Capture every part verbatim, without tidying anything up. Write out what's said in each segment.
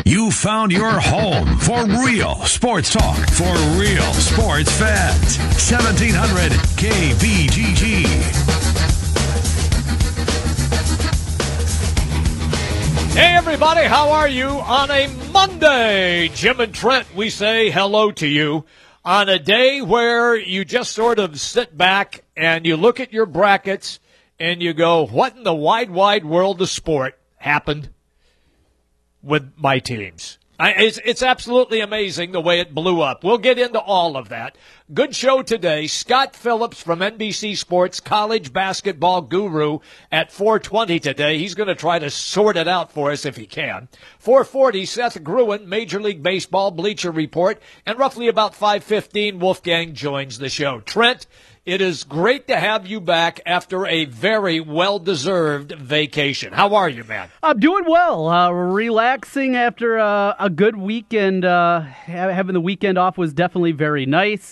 You found your home for real sports talk for real sports fans. seventeen hundred K B G G. Hey, everybody, how are you on a Monday? Jim and Trent, we say hello to you on a day where you just sort of sit back and you look at your brackets and you go, what in the wide, wide world of sport happened with my teams? I, it's, it's absolutely amazing the way it blew up. We'll get into all of that. Good show today. Scott Phillips from N B C Sports, college basketball guru at four twenty today. He's going to try to sort it out for us if he can. four forty, Seth Gruen, Major League Baseball Bleacher Report. And roughly about five fifteen, Wolfgang joins the show. Trent, it is great to have you back after a very well-deserved vacation. How are you, man? I'm doing well. Uh, relaxing after uh, a good weekend. Uh, having the weekend off was definitely very nice.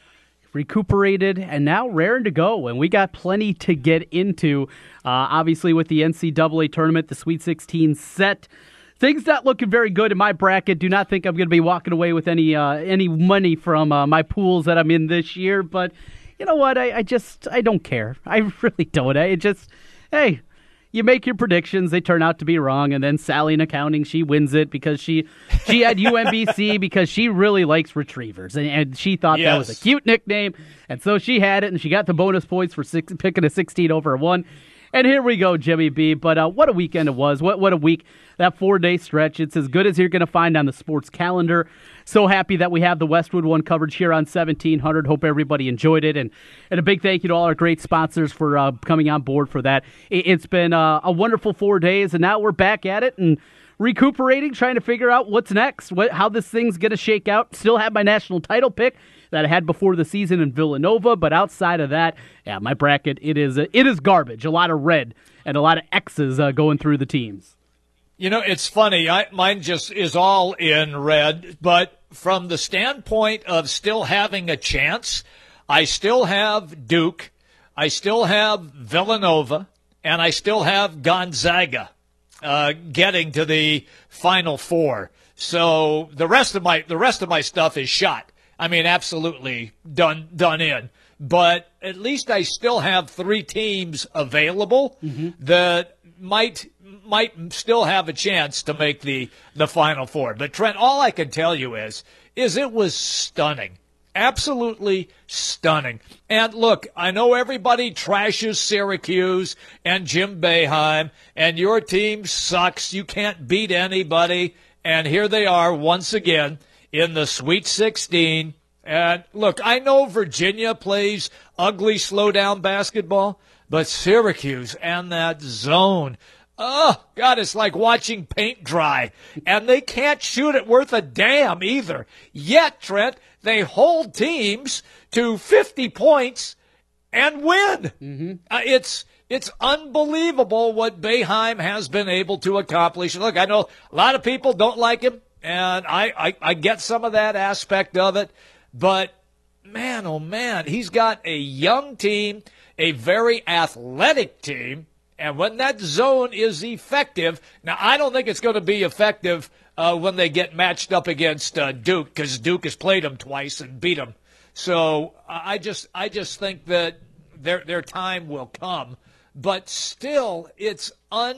Recuperated, and now raring to go. And we got plenty to get into. Uh, obviously, with the N C double A tournament, the Sweet sixteen set. Things not looking very good in my bracket. Do not think I'm going to be walking away with any uh, any money from uh, my pools that I'm in this year, but you know what? I, I just, I don't care. I really don't. I just, hey, you make your predictions. They turn out to be wrong. And then Sally in accounting, she wins it because she she had U M B C because she really likes retrievers. And, and she thought yes. that was a cute nickname. And so she had it, and she got the bonus points for six, picking a sixteen over a one. And here we go, Jimmy B. But uh, what a weekend it was. What what a week. That four-day stretch. It's as good as you're going to find on the sports calendar. So happy that we have the Westwood One coverage here on seventeen hundred. Hope everybody enjoyed it. And, and a big thank you to all our great sponsors for uh, coming on board for that. It, it's been uh, a wonderful four days, and now we're back at it and recuperating, trying to figure out what's next, what how this thing's going to shake out. Still have my national title pick that I had before the season in Villanova, but outside of that, yeah, my bracket, it is it is garbage. A lot of red and a lot of X's uh, going through the teams. You know, it's funny. I, mine just is all in red, but from the standpoint of still having a chance, I still have Duke, I still have Villanova, and I still have Gonzaga uh, getting to the Final Four. So the rest of my the rest of my stuff is shot. I mean, absolutely done done in. But at least I still have three teams available mm-hmm. that might might still have a chance to make the, the Final Four. But, Trent, all I can tell you is, is it was stunning. Absolutely stunning. And, look, I know everybody trashes Syracuse and Jim Boeheim, and your team sucks. You can't beat anybody. And here they are once again in the Sweet sixteen. And, look, I know Virginia plays ugly, slow-down basketball, but Syracuse and that zone, oh, God, it's like watching paint dry. And they can't shoot it worth a damn either. Yet, Trent, they hold teams to fifty points and win. Mm-hmm. Uh, it's it's unbelievable what Boeheim has been able to accomplish. Look, I know a lot of people don't like him, and I, I, I get some of that aspect of it. But, man, oh, man, he's got a young team, a very athletic team, and when that zone is effective, now I don't think it's going to be effective uh, when they get matched up against uh, Duke, because Duke has played them twice and beat them. So I just I just think that their their time will come. But still, it's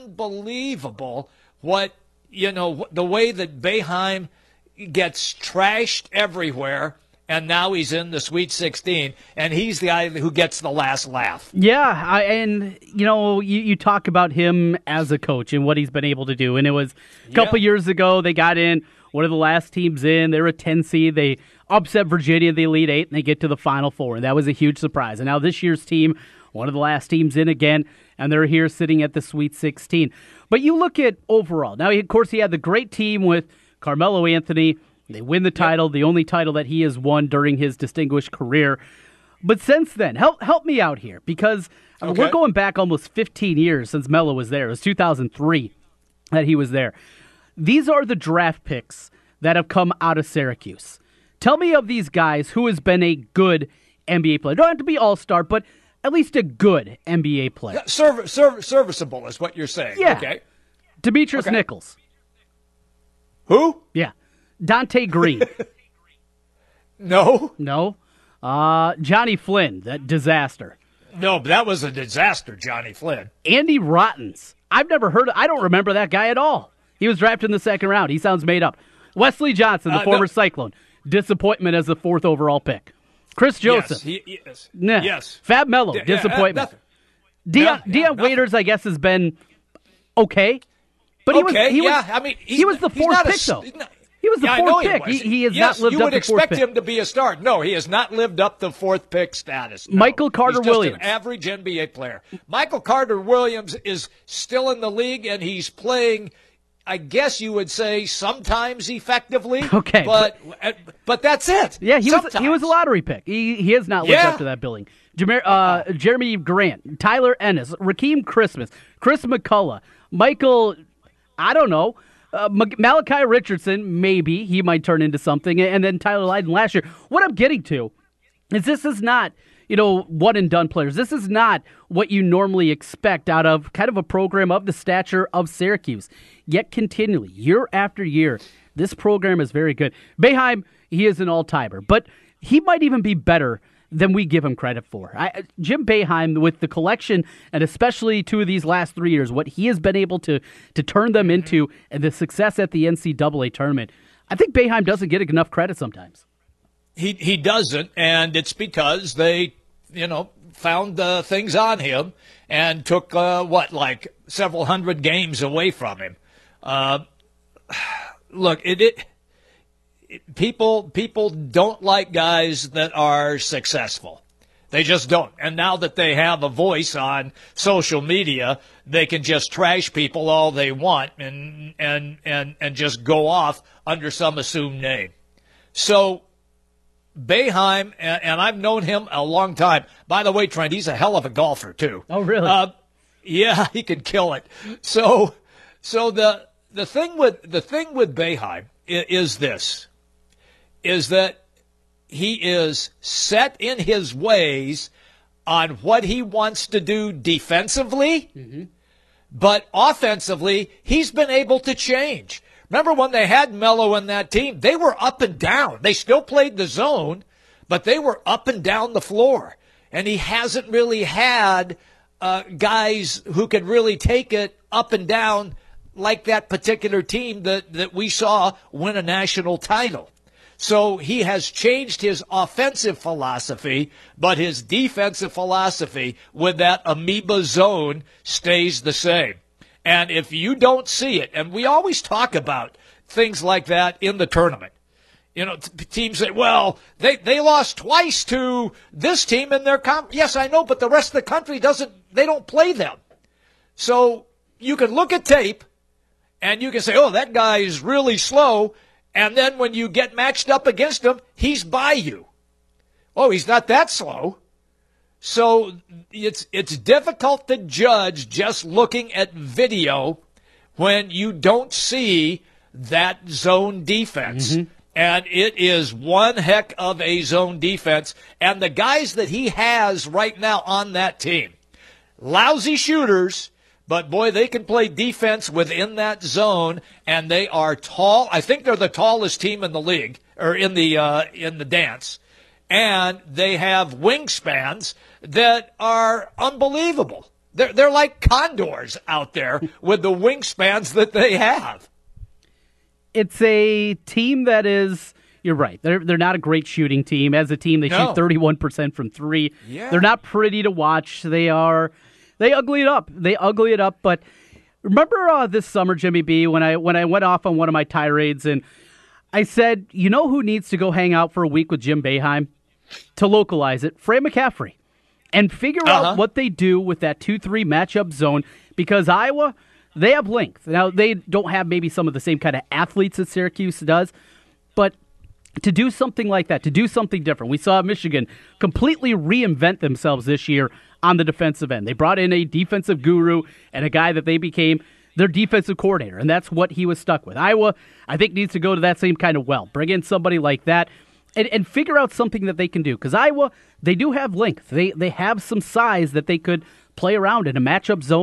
unbelievable what, you know, the way that Boeheim gets trashed everywhere. And now he's in the Sweet sixteen, and he's the guy who gets the last laugh. Yeah, I, and, you know, you, you talk about him as a coach and what he's been able to do. And it was a couple yeah. years ago, they got in, one of the last teams in. They were a ten seed. They upset Virginia, the Elite Eight, and they get to the Final Four. And that was a huge surprise. And now this year's team, one of the last teams in again, and they're here sitting at the Sweet sixteen. But you look at overall. Now, of course, he had the great team with Carmelo Anthony. They win the title, the only title that he has won during his distinguished career. But since then, help help me out here, because I mean, okay. we're going back almost fifteen years since Melo was there. It was two thousand three that he was there. These are the draft picks that have come out of Syracuse. Tell me of these guys who has been a good N B A player. Don't have to be all-star, but at least a good N B A player. Serv- serv- serviceable is what you're saying. Yeah. Okay. Demetrius okay. Nichols. Who? Yeah. Dante Green. No. No. Uh, Johnny Flynn, that disaster. No, but that was a disaster, Johnny Flynn. Andy Rottens. I've never heard of, I don't remember that guy at all. He was drafted in the second round. He sounds made up. Wesley Johnson, the uh, former no. Cyclone. Disappointment as the fourth overall pick. Chris Joseph. Yes. He, yes. Nah. yes. Fab Mello. D- disappointment. Uh, Dion, yeah, yeah, Dion Waiters, I guess, has been okay. But he okay, was, he yeah. Was, I mean, he was the fourth pick, a, though. He was the yeah, fourth he pick. He, he has yes, not lived you up would to fourth expect pick. him to be a star. No, he has not lived up to fourth pick status. No. Michael Carter He's just Williams, an average N B A player. Michael Carter Williams is still in the league, and he's playing, I guess you would say, sometimes effectively. Okay, but but, but that's it. Yeah, he sometimes. was he was a lottery pick. He he has not lived yeah. up to that billing. Jamer, uh, Jeremy Grant, Tyler Ennis, Rakeem Christmas, Chris McCullough, Michael, I don't know. Uh, Malachi Richardson, maybe he might turn into something, and then Tyler Lydon last year. What I'm getting to is this is not, you know, one and done players. This is not what you normally expect out of kind of a program of the stature of Syracuse. Yet continually, year after year, this program is very good. Boeheim, he is an all-timer, but he might even be better than we give him credit for. I, Jim Boeheim, with the collection, and especially two of these last three years, what he has been able to to turn them into, and the success at the N C double A tournament, I think Boeheim doesn't get enough credit sometimes. He he doesn't, and it's because they, you know, found uh, things on him and took, uh, what, like several hundred games away from him. Uh, look, it... it People people don't like guys that are successful. They just don't. And now that they have a voice on social media, they can just trash people all they want and and and, and just go off under some assumed name. So Boeheim, and, and I've known him a long time. By the way, Trent, he's a hell of a golfer too. Oh, really? Uh, yeah, he can kill it. So so the the thing with the thing with Boeheim is, is this. is that he is set in his ways on what he wants to do defensively, mm-hmm. but offensively, he's been able to change. Remember when they had Melo in that team, they were up and down. They still played the zone, but they were up and down the floor. And he hasn't really had uh, guys who could really take it up and down like that particular team that, that we saw win a national title. So he has changed his offensive philosophy, but his defensive philosophy with that amoeba zone stays the same. And if you don't see it, and we always talk about things like that in the tournament, you know, t- teams say, well, they, they lost twice to this team in their comp. Yes, I know, but the rest of the country doesn't, they don't play them. So you can look at tape and you can say, oh, that guy is really slow. And then when you get matched up against him, he's by you. Oh, he's not that slow. So it's it's difficult to judge just looking at video when you don't see that zone defense. Mm-hmm. And it is one heck of a zone defense. And the guys that he has right now on that team, lousy shooters, but, boy, they can play defense within that zone, and they are tall. I think they're the tallest team in the league, or in the uh, in the dance. And they have wingspans that are unbelievable. They're, they're like condors out there with the wingspans that they have. It's a team that is, you're right, they're, they're not a great shooting team. As a team, they no. shoot thirty-one percent from three. Yeah. They're not pretty to watch. They are... They ugly it up. They ugly it up. But remember uh, this summer, Jimmy B, when I when I went off on one of my tirades and I said, you know who needs to go hang out for a week with Jim Boeheim? To localize it, Fred McCaffrey. And figure uh-huh. out what they do with that two three matchup zone. Because Iowa, they have length. Now, they don't have maybe some of the same kind of athletes that Syracuse does. But to do something like that, to do something different. We saw Michigan completely reinvent themselves this year on the defensive end. They brought in a defensive guru and a guy that they became their defensive coordinator, and that's what he was stuck with. Iowa, I think, needs to go to that same kind of well. Bring in somebody like that and, and figure out something that they can do. Because Iowa, they do have length. They, they have some size that they could play around in a matchup zone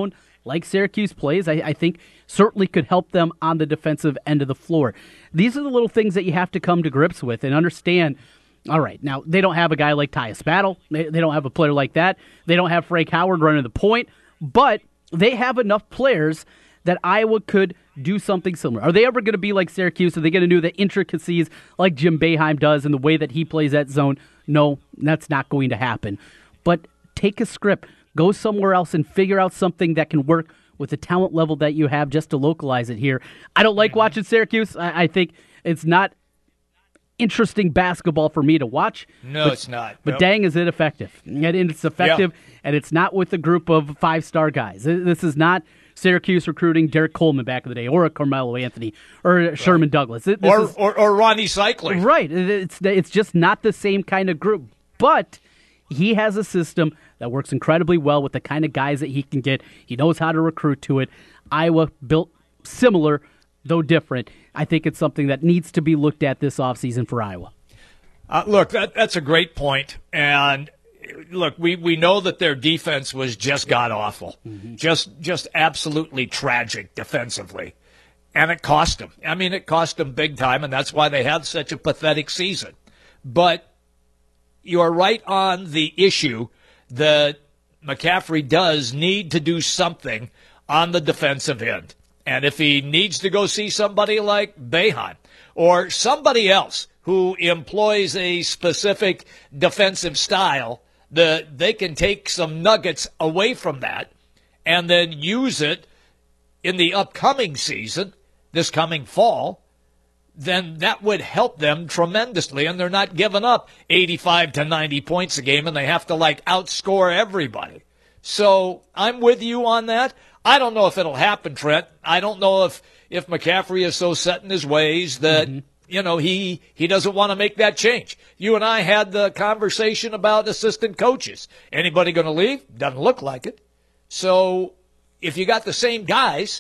like Syracuse plays, I, I think certainly could help them on the defensive end of the floor. These are the little things that you have to come to grips with and understand. All right, now, they don't have a guy like Tyus Battle. They, they don't have a player like that. They don't have Frank Howard running the point, but they have enough players that Iowa could do something similar. Are they ever going to be like Syracuse? Are they going to do the intricacies like Jim Boeheim does and the way that he plays that zone? No, that's not going to happen. But take a script, go somewhere else and figure out something that can work with the talent level that you have just to localize it here. I don't like watching Syracuse. I, I think it's not interesting basketball for me to watch. No, but, it's not. But nope. dang, is it effective. And it's effective, yeah. And it's not with a group of five-star guys. This is not Syracuse recruiting Derek Coleman back in the day, or a Carmelo Anthony, or right. Sherman Douglas. This or, is, or or Ronnie Cycling. Right. It's, it's just not the same kind of group. But he has a system that works incredibly well with the kind of guys that he can get. He knows how to recruit to it. Iowa built similar, though different. I think it's something that needs to be looked at this offseason for Iowa. Uh, look, that, that's a great point. And look, we, we know that their defense was just god-awful, mm-hmm. just just absolutely tragic defensively. And it cost them. I mean, it cost them big time, and that's why they had such a pathetic season. But you are right on the issue that McCaffrey does need to do something on the defensive end. And if he needs to go see somebody like Boeheim or somebody else who employs a specific defensive style, the, they can take some nuggets away from that and then use it in the upcoming season, this coming fall, then that would help them tremendously. And they're not giving up eighty-five to ninety points a game, and they have to, like, outscore everybody. So I'm with you on that. I don't know if it'll happen, Trent. I don't know if, if McCaffrey is so set in his ways that, mm-hmm. you know, he, he doesn't want to make that change. You and I had the conversation about assistant coaches. Anybody going to leave? Doesn't look like it. So if you got the same guys,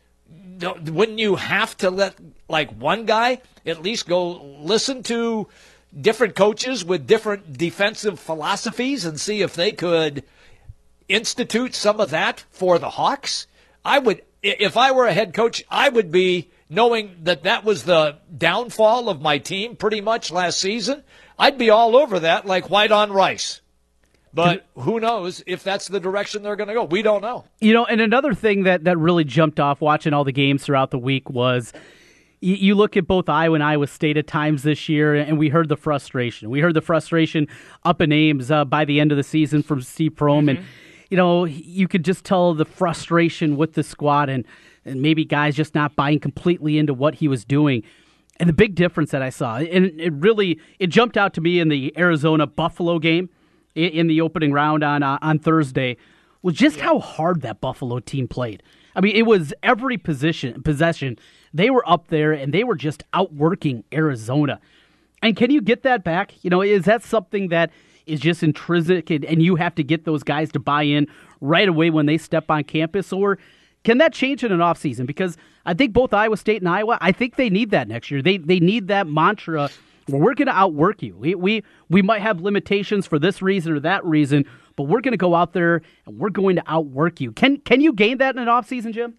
wouldn't you have to let, like, one guy at least go listen to different coaches with different defensive philosophies and see if they could institute some of that for the Hawks? I would, if I were a head coach, I would be knowing that that was the downfall of my team pretty much last season. I'd be all over that like white on rice. But who knows if that's the direction they're going to go? We don't know. You know, and another thing that, that really jumped off watching all the games throughout the week was you, you look at both Iowa and Iowa State at times this year, and we heard the frustration. We heard the frustration up in Ames uh, by the end of the season from Steve Prohm. Mm-hmm. And, you know, you could just tell the frustration with the squad and, and maybe guys just not buying completely into what he was doing. And the big difference that I saw, and it really, it jumped out to me in the Arizona-Buffalo game in the opening round on uh, on Thursday, was just yeah. how hard that Buffalo team played. I mean, it was every position possession. They were up there, and they were just outworking Arizona. And can you get that back? You know, is that something that is just intrinsic, and, and you have to get those guys to buy in right away when they step on campus? Or can that change in an offseason? Because I think both Iowa State and Iowa, I think they need that next year. They they need that mantra. Well, we're going to outwork you. We, we we might have limitations for this reason or that reason, but we're going to go out there and we're going to outwork you. Can can you gain that in an offseason, Jim?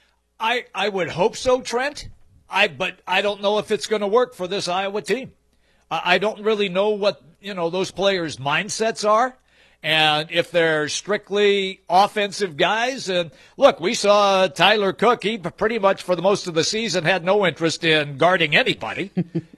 I, I would hope so, Trent. I but I don't know if it's going to work for this Iowa team. I, I don't really know what, you know, those players' mindsets are, and if they're strictly offensive guys. And look, we saw Tyler Cook. He pretty much for the most of the season had no interest in guarding anybody.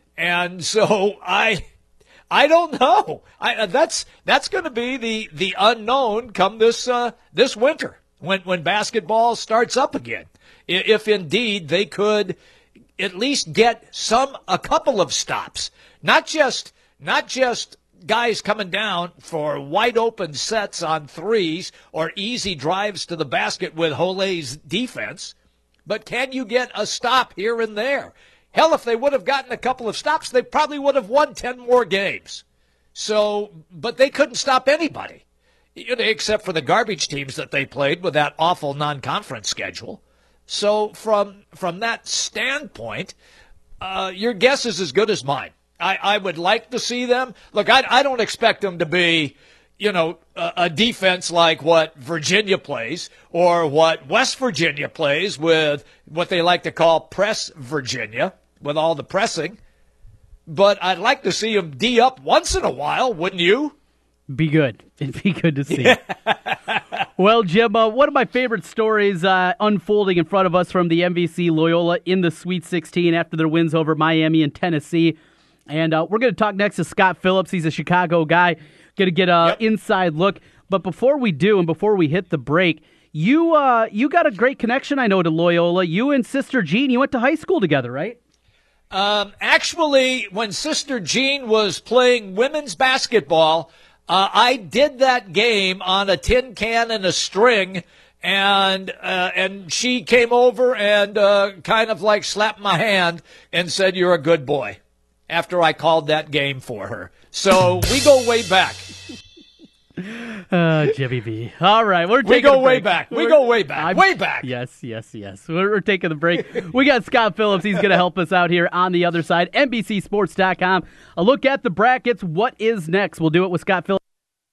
And so I, I don't know. I, that's that's going to be the, the unknown come this uh, this winter when when basketball starts up again. If indeed they could at least get some a couple of stops, not just not just guys coming down for wide open sets on threes or easy drives to the basket with Hole's defense, but can you get a stop here and there? Hell, if they would have gotten a couple of stops, they probably would have won ten more games. So, but they couldn't stop anybody, you know, except for the garbage teams that they played with that awful non-conference schedule. So from from that standpoint, uh, your guess is as good as mine. I, I would like to see them. Look, I, I don't expect them to be, you know, a, a defense like what Virginia plays or what West Virginia plays with what they like to call press Virginia, with all the pressing. But I'd like to see them D up once in a while, wouldn't you? Be good. It'd be good to see. Well, Jim, uh, one of my favorite stories uh, unfolding in front of us from the M V C Loyola in the Sweet sixteen after their wins over Miami and Tennessee. And uh, we're going to talk next to Scott Phillips. He's a Chicago guy. Going to get an yep. inside look. But before we do and before we hit the break, you uh, you got a great connection, I know, to Loyola. You and Sister Jean, you went to high school together, right? Um, actually, when Sister Jean was playing women's basketball, Uh, I did that game on a tin can and a string, and uh, and she came over and uh, kind of like slapped my hand and said, "You're a good boy," after I called that game for her. So we go way back. Uh, Jimmy B. All right, we're taking we go a break. way back. We we're, go way back. I'm, way back. Yes, yes, yes. We're, we're taking the break. We got Scott Phillips. He's going to help us out here on the other side. N B C Sports dot com. A look at the brackets. What is next? We'll do it with Scott Phillips.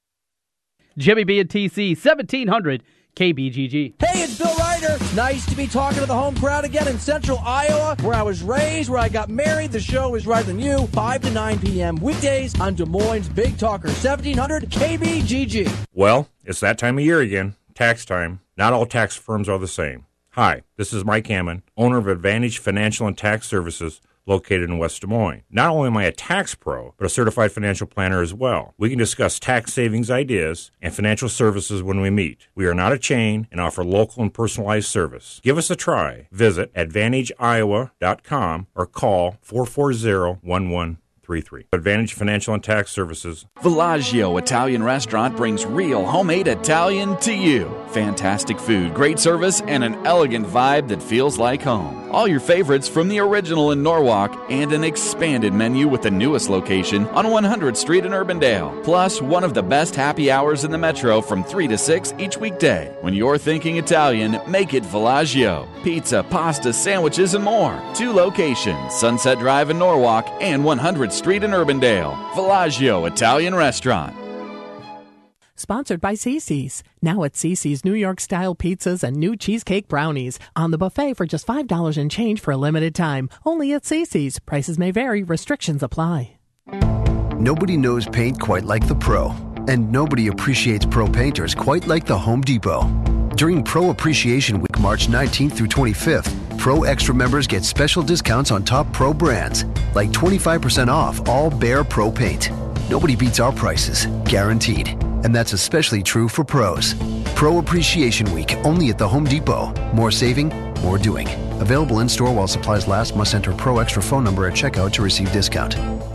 Jimmy B and T C, seventeen hundred K B G G. Hey, it's Bill Ryder. Nice to be talking to the home crowd again in central Iowa, where I was raised, where I got married. The show is Right Than You, five to nine p.m. weekdays on Des Moines Big Talker, seventeen hundred K B G G. Well, it's that time of year again, tax time. Not all tax firms are the same. Hi, this is Mike Hammond, owner of Advantage Financial and Tax Services, located in West Des Moines. Not only am I a tax pro, but a certified financial planner as well. We can discuss tax savings ideas and financial services when we meet. We are not a chain and offer local and personalized service. Give us a try. Visit advantage iowa dot com or call four four zero, one one three three. Advantage Financial and Tax Services. Villaggio Italian Restaurant brings real homemade Italian to you. Fantastic food, great service, and an elegant vibe that feels like home. All your favorites from the original in Norwalk and an expanded menu with the newest location on one hundredth Street in Urbandale. Plus, one of the best happy hours in the metro from three to six each weekday. When you're thinking Italian, make it Villaggio. Pizza, pasta, sandwiches, and more. Two locations, Sunset Drive in Norwalk and one hundredth Street in Urbandale. Villaggio Italian Restaurant. Sponsored by Cici's. Now at Cici's, New York-style pizzas and new cheesecake brownies. On the buffet for just five dollars and change for a limited time. Only at Cici's. Prices may vary. Restrictions apply. Nobody knows paint quite like the pro. And nobody appreciates pro painters quite like the Home Depot. During Pro Appreciation Week, March nineteenth through twenty-fifth, Pro Extra members get special discounts on top pro brands, like twenty-five percent off all Behr Pro paint. Nobody beats our prices, guaranteed. And that's especially true for pros. Pro Appreciation Week, only at the Home Depot. More saving, more doing. Available in-store while supplies last. Must enter Pro Extra phone number at checkout to receive discount.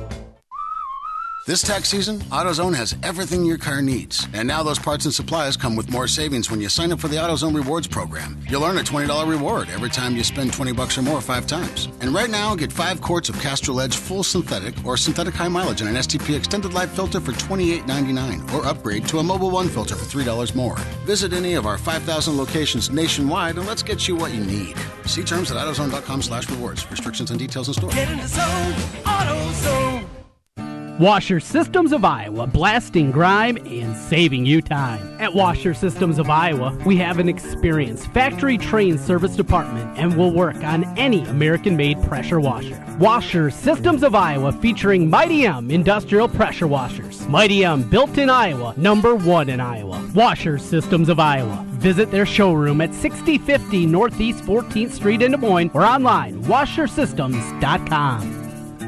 This tax season, AutoZone has everything your car needs. And now those parts and supplies come with more savings when you sign up for the AutoZone Rewards program. You'll earn a twenty dollars reward every time you spend twenty bucks or more five times. And right now, get five quarts of Castrol Edge full synthetic or synthetic high mileage and an S T P extended life filter for twenty-eight ninety-nine, or upgrade to a Mobile One filter for three dollars more. Visit any of our five thousand locations nationwide and let's get you what you need. See terms at AutoZone.com slash rewards. Restrictions and details in store. Get in the zone, AutoZone. Washer Systems of Iowa, blasting grime and saving you time. At Washer Systems of Iowa, we have an experienced factory-trained service department and will work on any American-made pressure washer. Washer Systems of Iowa, featuring Mighty M industrial pressure washers. Mighty M, built in Iowa, number one in Iowa. Washer Systems of Iowa. Visit their showroom at sixty fifty Northeast fourteenth Street in Des Moines or online, washer systems dot com.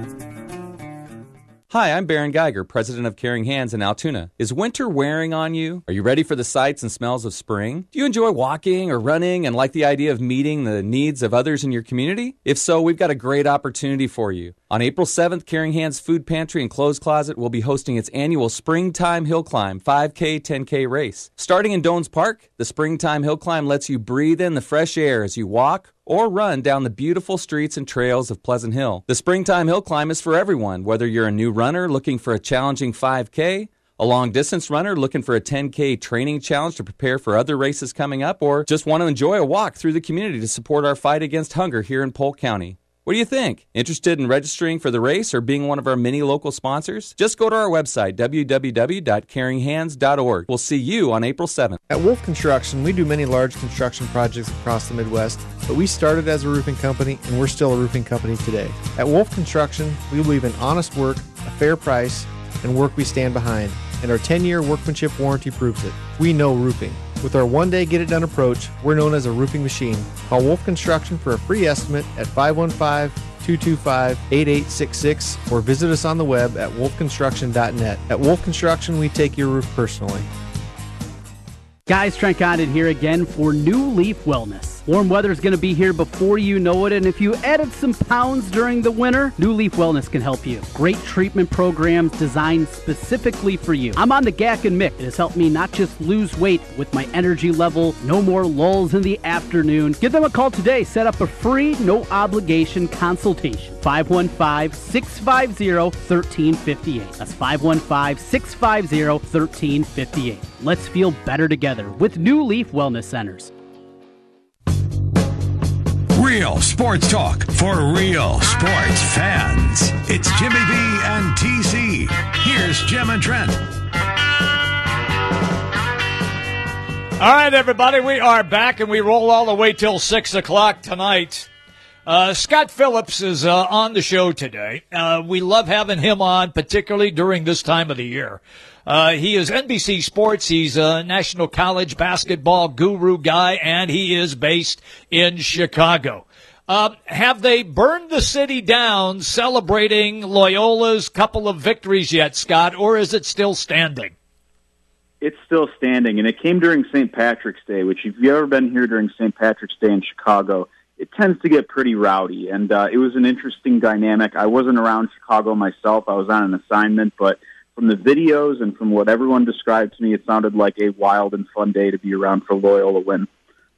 Hi, I'm Baron Geiger, president of Caring Hands in Altoona. Is winter wearing on you? Are you ready for the sights and smells of spring? Do you enjoy walking or running and like the idea of meeting the needs of others in your community? If so, we've got a great opportunity for you. On April seventh, Caring Hands Food Pantry and Clothes Closet will be hosting its annual Springtime Hill Climb five K, ten K race. Starting in Dones Park, the Springtime Hill Climb lets you breathe in the fresh air as you walk or run down the beautiful streets and trails of Pleasant Hill. The Springtime Hill Climb is for everyone, whether you're a new runner looking for a challenging five K, a long-distance runner looking for a ten K training challenge to prepare for other races coming up, or just want to enjoy a walk through the community to support our fight against hunger here in Polk County. What do you think? Interested in registering for the race or being one of our many local sponsors? Just go to our website, w w w dot caring hands dot org. We'll see you on April seventh. At Wolf Construction, we do many large construction projects across the Midwest, but we started as a roofing company, and we're still a roofing company today. At Wolf Construction, we believe in honest work, a fair price, and work we stand behind, and our ten-year workmanship warranty proves it. We know roofing. With our one-day get-it-done approach, we're known as a roofing machine. Call Wolf Construction for a free estimate at five one five, two two five, eight eight six six or visit us on the web at wolf construction dot net. At Wolf Construction, we take your roof personally. Guys, Trent Condon here again for New Leaf Wellness. Warm weather is going to be here before you know it, and if you added some pounds during the winter, New Leaf Wellness can help you. Great treatment programs designed specifically for you. I'm on the G A C and Mick. It has helped me not just lose weight with my energy level, no more lulls in the afternoon. Give them a call today. Set up a free, no-obligation consultation. five one five, six five zero, one three five eight. That's five one five, six five zero, one three five eight. Let's feel better together with New Leaf Wellness Centers. Real sports talk for real sports fans. It's Jimmy B and T C. Here's Jim and Trent. All right, everybody, we are back, and we roll all the way till six o'clock tonight. Uh, Scott Phillips is uh, on the show today. Uh, we love having him on, particularly during this time of the year. Uh, he is N B C Sports. He's a national college basketball guru guy, and he is based in Chicago. Uh, have they burned the city down celebrating Loyola's couple of victories yet, Scott, or is it still standing? It's still standing, and it came during Saint Patrick's Day, which if you've ever been here during Saint Patrick's Day in Chicago, it tends to get pretty rowdy, and uh, it was an interesting dynamic. I wasn't around Chicago myself. I was on an assignment, but from the videos and from what everyone described to me, it sounded like a wild and fun day to be around for Loyola win.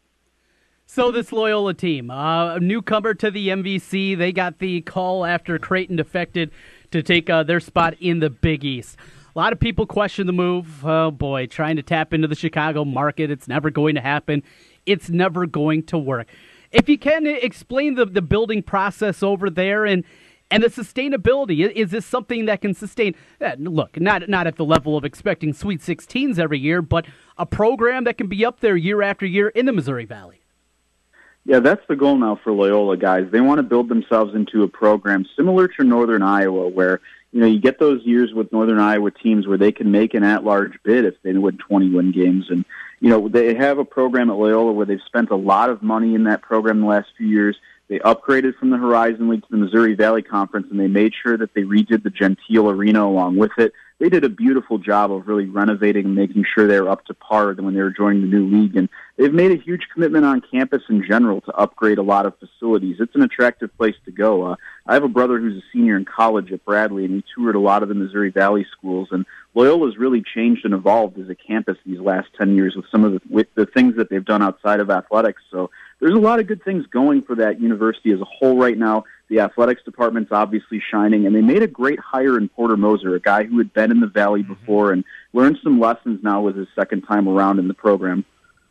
So this Loyola team, uh, a newcomer to the M V C, they got the call after Creighton defected to take uh, their spot in the Big East. A lot of people question the move. Oh, boy, trying to tap into the Chicago market. It's never going to happen. It's never going to work. If you can explain the, the building process over there and and the sustainability, is this something that can sustain? Uh, look, not not at the level of expecting Sweet sixteens every year, but a program that can be up there year after year in the Missouri Valley. Yeah, that's the goal now for Loyola, guys. They want to build themselves into a program similar to Northern Iowa, where you know you get those years with Northern Iowa teams where they can make an at-large bid if they win twenty-win games. And you know they have a program at Loyola where they've spent a lot of money in that program in the last few years. They upgraded from the Horizon League to the Missouri Valley Conference, and they made sure that they redid the Gentile Arena along with it. They did a beautiful job of really renovating and making sure they were up to par when they were joining the new league. And they've made a huge commitment on campus in general to upgrade a lot of facilities. It's an attractive place to go. Uh, I have a brother who's a senior in college at Bradley, and he toured a lot of the Missouri Valley schools. And Loyola's really changed and evolved as a campus these last ten years with some of the, with the things that they've done outside of athletics. So there's a lot of good things going for that university as a whole right now. The athletics department's obviously shining, and they made a great hire in Porter Moser, a guy who had been in the Valley before and learned some lessons now with his second time around in the program.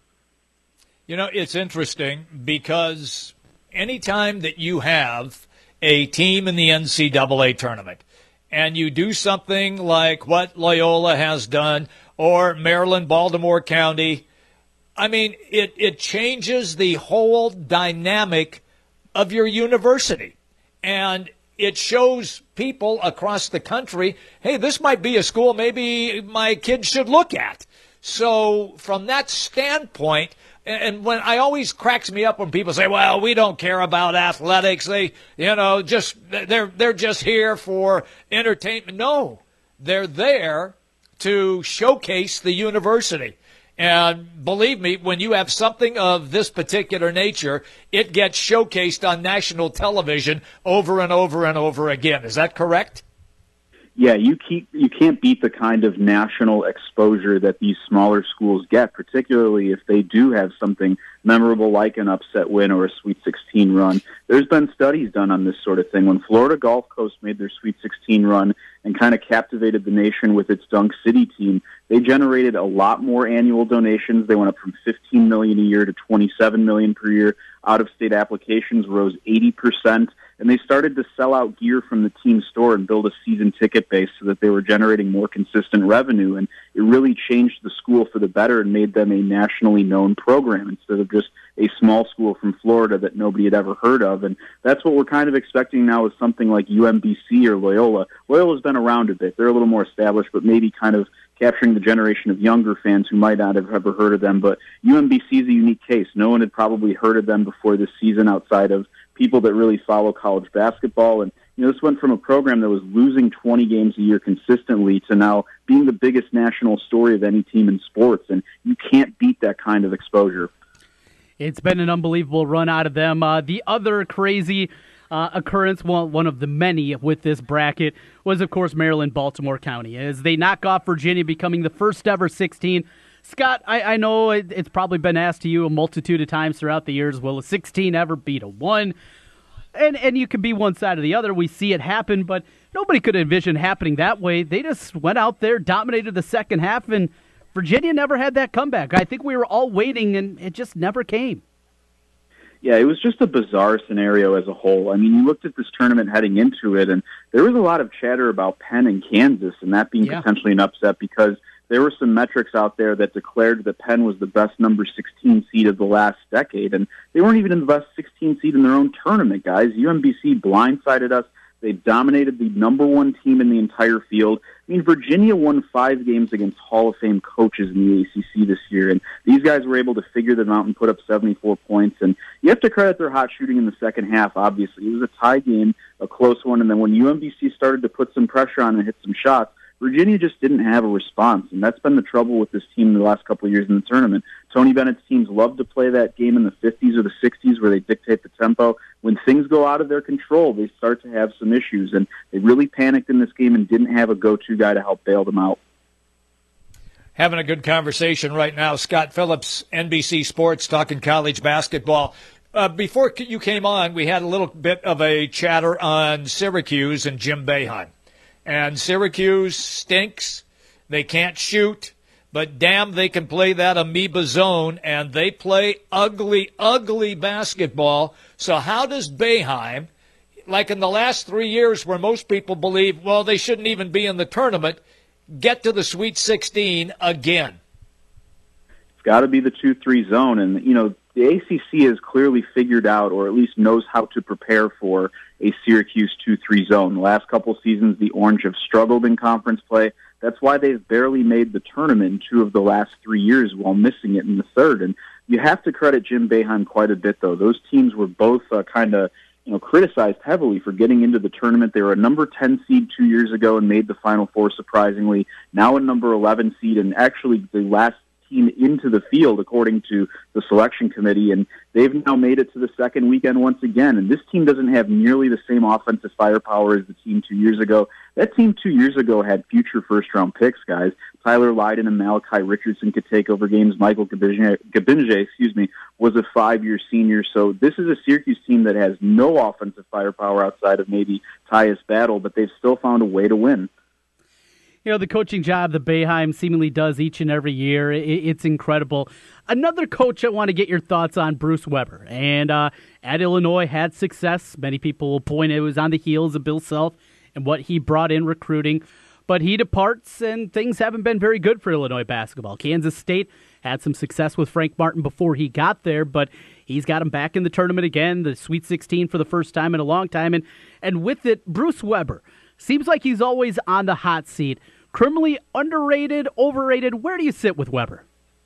You know, it's interesting because anytime that you have a team in the N C double A tournament and you do something like what Loyola has done or Maryland, Baltimore County, I mean, it, it changes the whole dynamic of your university. And it shows people across the country, hey, this might be a school maybe my kids should look at. So from that standpoint, and when I always cracks me up when people say, well, we don't care about athletics. They, you know, just they're they're just here for entertainment. No, they're there to showcase the university. And believe me, when you have something of this particular nature, it gets showcased on national television over and over and over again. Is that correct? Yeah, you keep you can't beat the kind of national exposure that these smaller schools get, particularly if they do have something memorable like an upset win or a Sweet sixteen run. There's been studies done on this sort of thing. When Florida Gulf Coast made their Sweet sixteen run and kind of captivated the nation with its Dunk City team, they generated a lot more annual donations. They went up from fifteen million dollars a year to twenty-seven million dollars per year. Out-of-state applications rose eighty percent. and they started to sell out gear from the team store and build a season ticket base so that they were generating more consistent revenue, and it really changed the school for the better and made them a nationally known program instead of just a small school from Florida that nobody had ever heard of. And that's what we're kind of expecting now with something like U M B C or Loyola. Loyola's been around a bit. They're a little more established, but maybe kind of capturing the generation of younger fans who might not have ever heard of them. But U M B C is a unique case. No one had probably heard of them before this season outside of people that really follow college basketball. And, you know, this went from a program that was losing twenty games a year consistently to now being the biggest national story of any team in sports. And you can't beat that kind of exposure. It's been an unbelievable run out of them. Uh, the other crazy uh, occurrence, well, one of the many with this bracket, was, of course, Maryland-Baltimore County, as they knock off Virginia, becoming the first ever sixteen. Scott, I, I know it, it's probably been asked to you a multitude of times throughout the years, will a sixteen ever beat a one? And, and you could be one side or the other. We see it happen, but nobody could envision happening that way. They just went out there, dominated the second half, and Virginia never had that comeback. I think we were all waiting, and it just never came. Yeah, it was just a bizarre scenario as a whole. I mean, you looked at this tournament heading into it, and there was a lot of chatter about Penn and Kansas, and that being yeah. potentially an upset because there were some metrics out there that declared that Penn was the best number sixteen seed of the last decade, and they weren't even in the best sixteen seed in their own tournament, guys. U M B C blindsided us. They dominated the number one team in the entire field. I mean, Virginia won five games against Hall of Fame coaches in the A C C this year, and these guys were able to figure them out and put up seventy-four points. And you have to credit their hot shooting in the second half, obviously. It was a tie game, a close one, and then when U M B C started to put some pressure on and hit some shots, Virginia just didn't have a response, and that's been the trouble with this team in the last couple of years in the tournament. Tony Bennett's teams love to play that game in the fifties or the sixties where they dictate the tempo. When things go out of their control, they start to have some issues, and they really panicked in this game and didn't have a go-to guy to help bail them out. Having a good conversation right now. Scott Phillips, N B C Sports, talking college basketball. Uh, before you came on, we had a little bit of a chatter on Syracuse and Jim Boeheim. And Syracuse stinks. They can't shoot. But, damn, they can play that amoeba zone, and they play ugly, ugly basketball. So how does Boeheim, like in the last three years where most people believe, well, they shouldn't even be in the tournament, get to the Sweet sixteen again? It's got to be the two three zone. And, you know, the A C C has clearly figured out, or at least knows how to prepare for, a Syracuse two three zone. The last couple seasons, the Orange have struggled in conference play. That's why they've barely made the tournament in two of the last three years while missing it in the third. And you have to credit Jim Boeheim quite a bit, though. Those teams were both uh, kind of you know, criticized heavily for getting into the tournament. They were a number ten seed two years ago and made the Final Four, surprisingly. Now a number eleven seed, and actually the last team into the field, according to the selection committee, and they've now made it to the second weekend once again. And this team doesn't have nearly the same offensive firepower as the team two years ago. That team two years ago had future first-round picks, guys. Tyler Lydon and Malachi Richardson could take over games. Michael Gabinje, Gabinje, excuse me, was a five-year senior. So this is a Syracuse team that has no offensive firepower outside of maybe Tyus Battle, but they've still found a way to win. You know, the coaching job that Boeheim seemingly does each and every year, it's incredible. Another coach I want to get your thoughts on, Bruce Weber. And uh, at Illinois had success. Many people will point it was on the heels of Bill Self and what he brought in recruiting. But he departs, and things haven't been very good for Illinois basketball. Kansas State had some success with Frank Martin before he got there, but he's got him back in the tournament again, the Sweet sixteen for the first time in a long time. And, and with it, Bruce Weber seems like he's always on the hot seat. Criminally underrated, overrated. Where do you sit with Weber?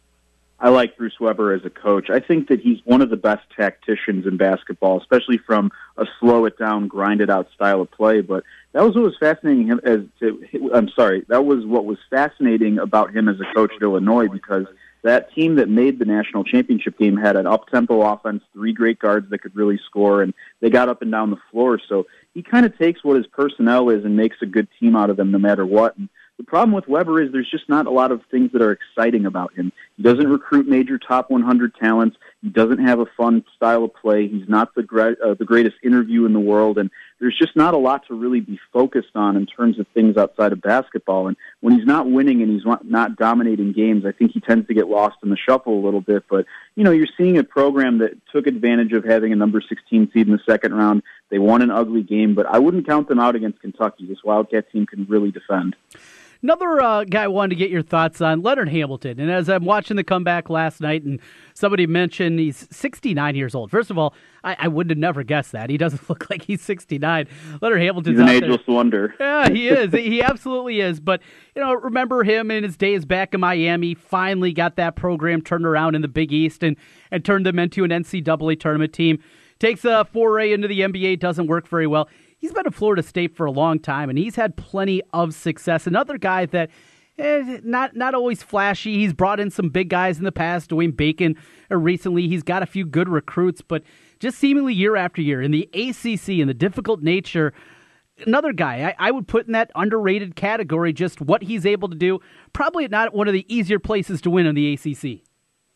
I like Bruce Weber as a coach. I think that he's one of the best tacticians in basketball, especially from a slow it down, grind it out style of play. But that was what was fascinating him as to, I'm sorry, that was what was fascinating about him as a coach at Illinois, because that team that made the national championship game had an up-tempo offense, three great guards that could really score, and they got up and down the floor. So he kind of takes what his personnel is and makes a good team out of them no matter what. And the problem with Weber is there's just not a lot of things that are exciting about him. He doesn't recruit major top one hundred talents. He doesn't have a fun style of play. He's not the gra- uh, the greatest interview in the world, and there's just not a lot to really be focused on in terms of things outside of basketball. And when he's not winning and he's not dominating games, I think he tends to get lost in the shuffle a little bit. But, you know, you're seeing a program that took advantage of having a number sixteen seed in the second round. They won an ugly game, but I wouldn't count them out against Kentucky. This Wildcat team can really defend. Another uh, guy I wanted to get your thoughts on, Leonard Hamilton. And as I'm watching the comeback last night, and somebody mentioned he's sixty-nine years old. First of all, I, I would have never guessed that. He doesn't look like he's sixty-nine. Leonard Hamilton's He's an out ageless there. wonder. Yeah, he is. He absolutely is. But, you know, remember him in his days back in Miami, finally got that program turned around in the Big East and, and turned them into an N C double A tournament team. Takes a foray into the N B A, doesn't work very well. He's been at Florida State for a long time, and he's had plenty of success. Another guy that eh, not not always flashy. He's brought in some big guys in the past, Dwayne Bacon uh, recently. He's got a few good recruits, but just seemingly year after year in the A C C and the difficult nature, another guy I, I would put in that underrated category, just what he's able to do. Probably not one of the easier places to win in the A C C.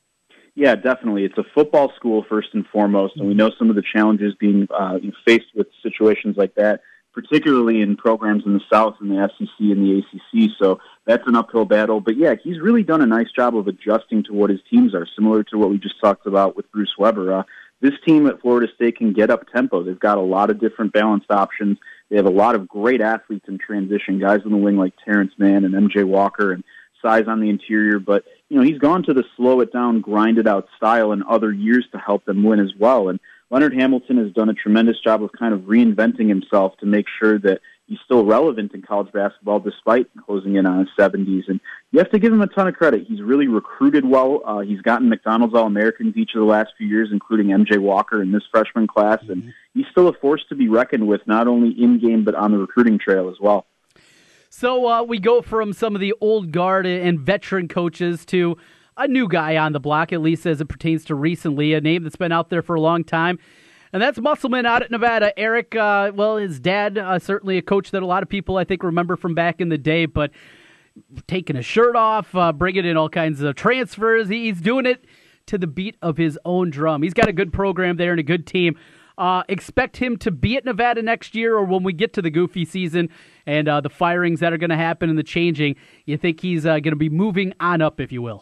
Yeah, definitely. It's a football school first and foremost, and we know some of the challenges being uh, faced with situations like that, particularly in programs in the South and the S E C and the A C C. So that's an uphill battle. But yeah, he's really done a nice job of adjusting to what his teams are, similar to what we just talked about with Bruce Weber. Uh, this team at Florida State can get up tempo. They've got a lot of different balanced options. They have a lot of great athletes in transition, guys in the wing like Terrence Mann and M J Walker, and size on the interior. But you know, he's gone to the slow it down, grind it out style in other years to help them win as well. And Leonard Hamilton has done a tremendous job of kind of reinventing himself to make sure that he's still relevant in college basketball despite closing in on his seventies. And you have to give him a ton of credit. He's really recruited well. Uh, he's gotten McDonald's All-Americans each of the last few years, including M J Walker in this freshman class. And he's still a force to be reckoned with, not only in-game but on the recruiting trail as well. So uh, we go from some of the old guard and veteran coaches to a new guy on the block, at least as it pertains to recently, a name that's been out there for a long time. And that's Musselman out at Nevada. Eric, uh, well, his dad, uh, certainly a coach that a lot of people, I think, remember from back in the day, but taking a shirt off, uh, bringing in all kinds of transfers. He's doing it to the beat of his own drum. He's got a good program there and a good team. Uh, expect him to be at Nevada next year, or when we get to the goofy season and uh, the firings that are going to happen and the changing, you think he's uh, going to be moving on up, if you will?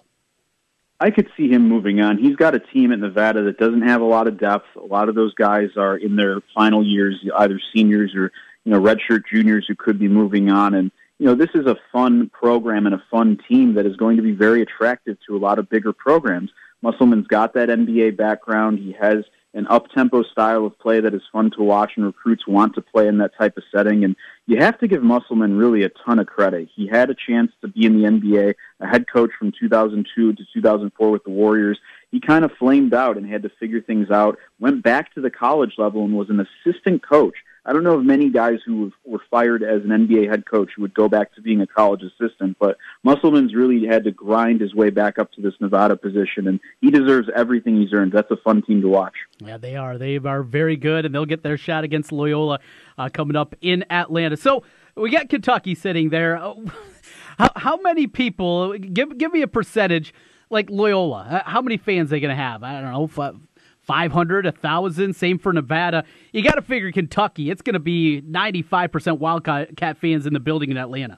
I could see him moving on. He's got a team at Nevada that doesn't have a lot of depth. A lot of those guys are in their final years, either seniors or, you know, redshirt juniors who could be moving on. And, you know, this is a fun program and a fun team that is going to be very attractive to a lot of bigger programs. Musselman's got that N B A background. He has an up-tempo style of play that is fun to watch, and recruits want to play in that type of setting. And you have to give Musselman really a ton of credit. He had a chance to be in the N B A, a head coach from two thousand two to two thousand four with the Warriors. He kind of flamed out and had to figure things out, went back to the college level and was an assistant coach. I don't know of many guys who were fired as an N B A head coach who would go back to being a college assistant, but Musselman's really had to grind his way back up to this Nevada position, and he deserves everything he's earned. That's a fun team to watch. Yeah, they are. They are very good, and they'll get their shot against Loyola uh, coming up in Atlanta. So we got Kentucky sitting there. How, how many people, give, give me a percentage, like Loyola, how many fans are they going to have? I don't know, five, five hundred, one thousand, same for Nevada. You got to figure Kentucky, it's going to be ninety-five percent Wildcat fans in the building in Atlanta.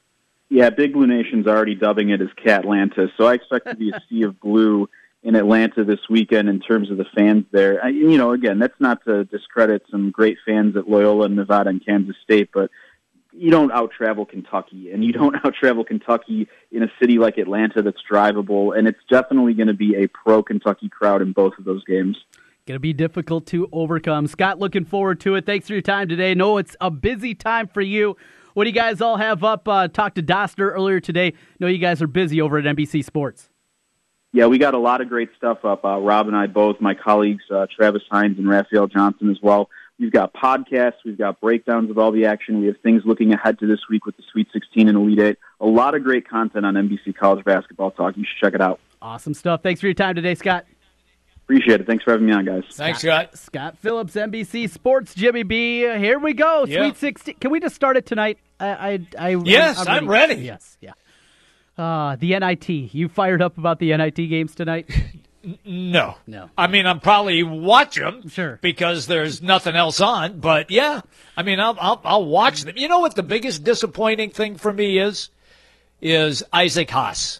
Yeah, Big Blue Nation's already dubbing it as Catlanta, so I expect to be a sea of blue in Atlanta this weekend in terms of the fans there. I, you know, again, that's not to discredit some great fans at Loyola, Nevada, and Kansas State, but you don't out-travel Kentucky, and you don't out-travel Kentucky in a city like Atlanta that's drivable, and it's definitely going to be a pro-Kentucky crowd in both of those games. Going to be difficult to overcome. Scott, looking forward to it. Thanks for your time today. No, it's a busy time for you. What do you guys all have up? Uh, talked to Dostner earlier today. Know you guys are busy over at N B C Sports. Yeah, we got a lot of great stuff up. Uh, Rob and I both, my colleagues, uh, Travis Hines and Raphael Johnson as well. We've got podcasts. We've got breakdowns of all the action. We have things looking ahead to this week with the Sweet sixteen and Elite eight. A lot of great content on N B C College Basketball Talk. You should check it out. Awesome stuff. Thanks for your time today, Scott. Appreciate it. Thanks for having me on, guys. Thanks, Scott. Scott Phillips, N B C Sports, Jimmy B. Here we go. Yeah. Sweet sixteen. Can we just start it tonight? I, I, I yes, I'm, I'm ready. Yes, yeah. Uh, the N I T. You fired up about the N I T games tonight? No. No. I mean, I'm probably watch them sure. because there's nothing else on. But, yeah, I mean, I'll, I'll, I'll watch them. You know what the biggest disappointing thing for me is? Is Isaac Haas.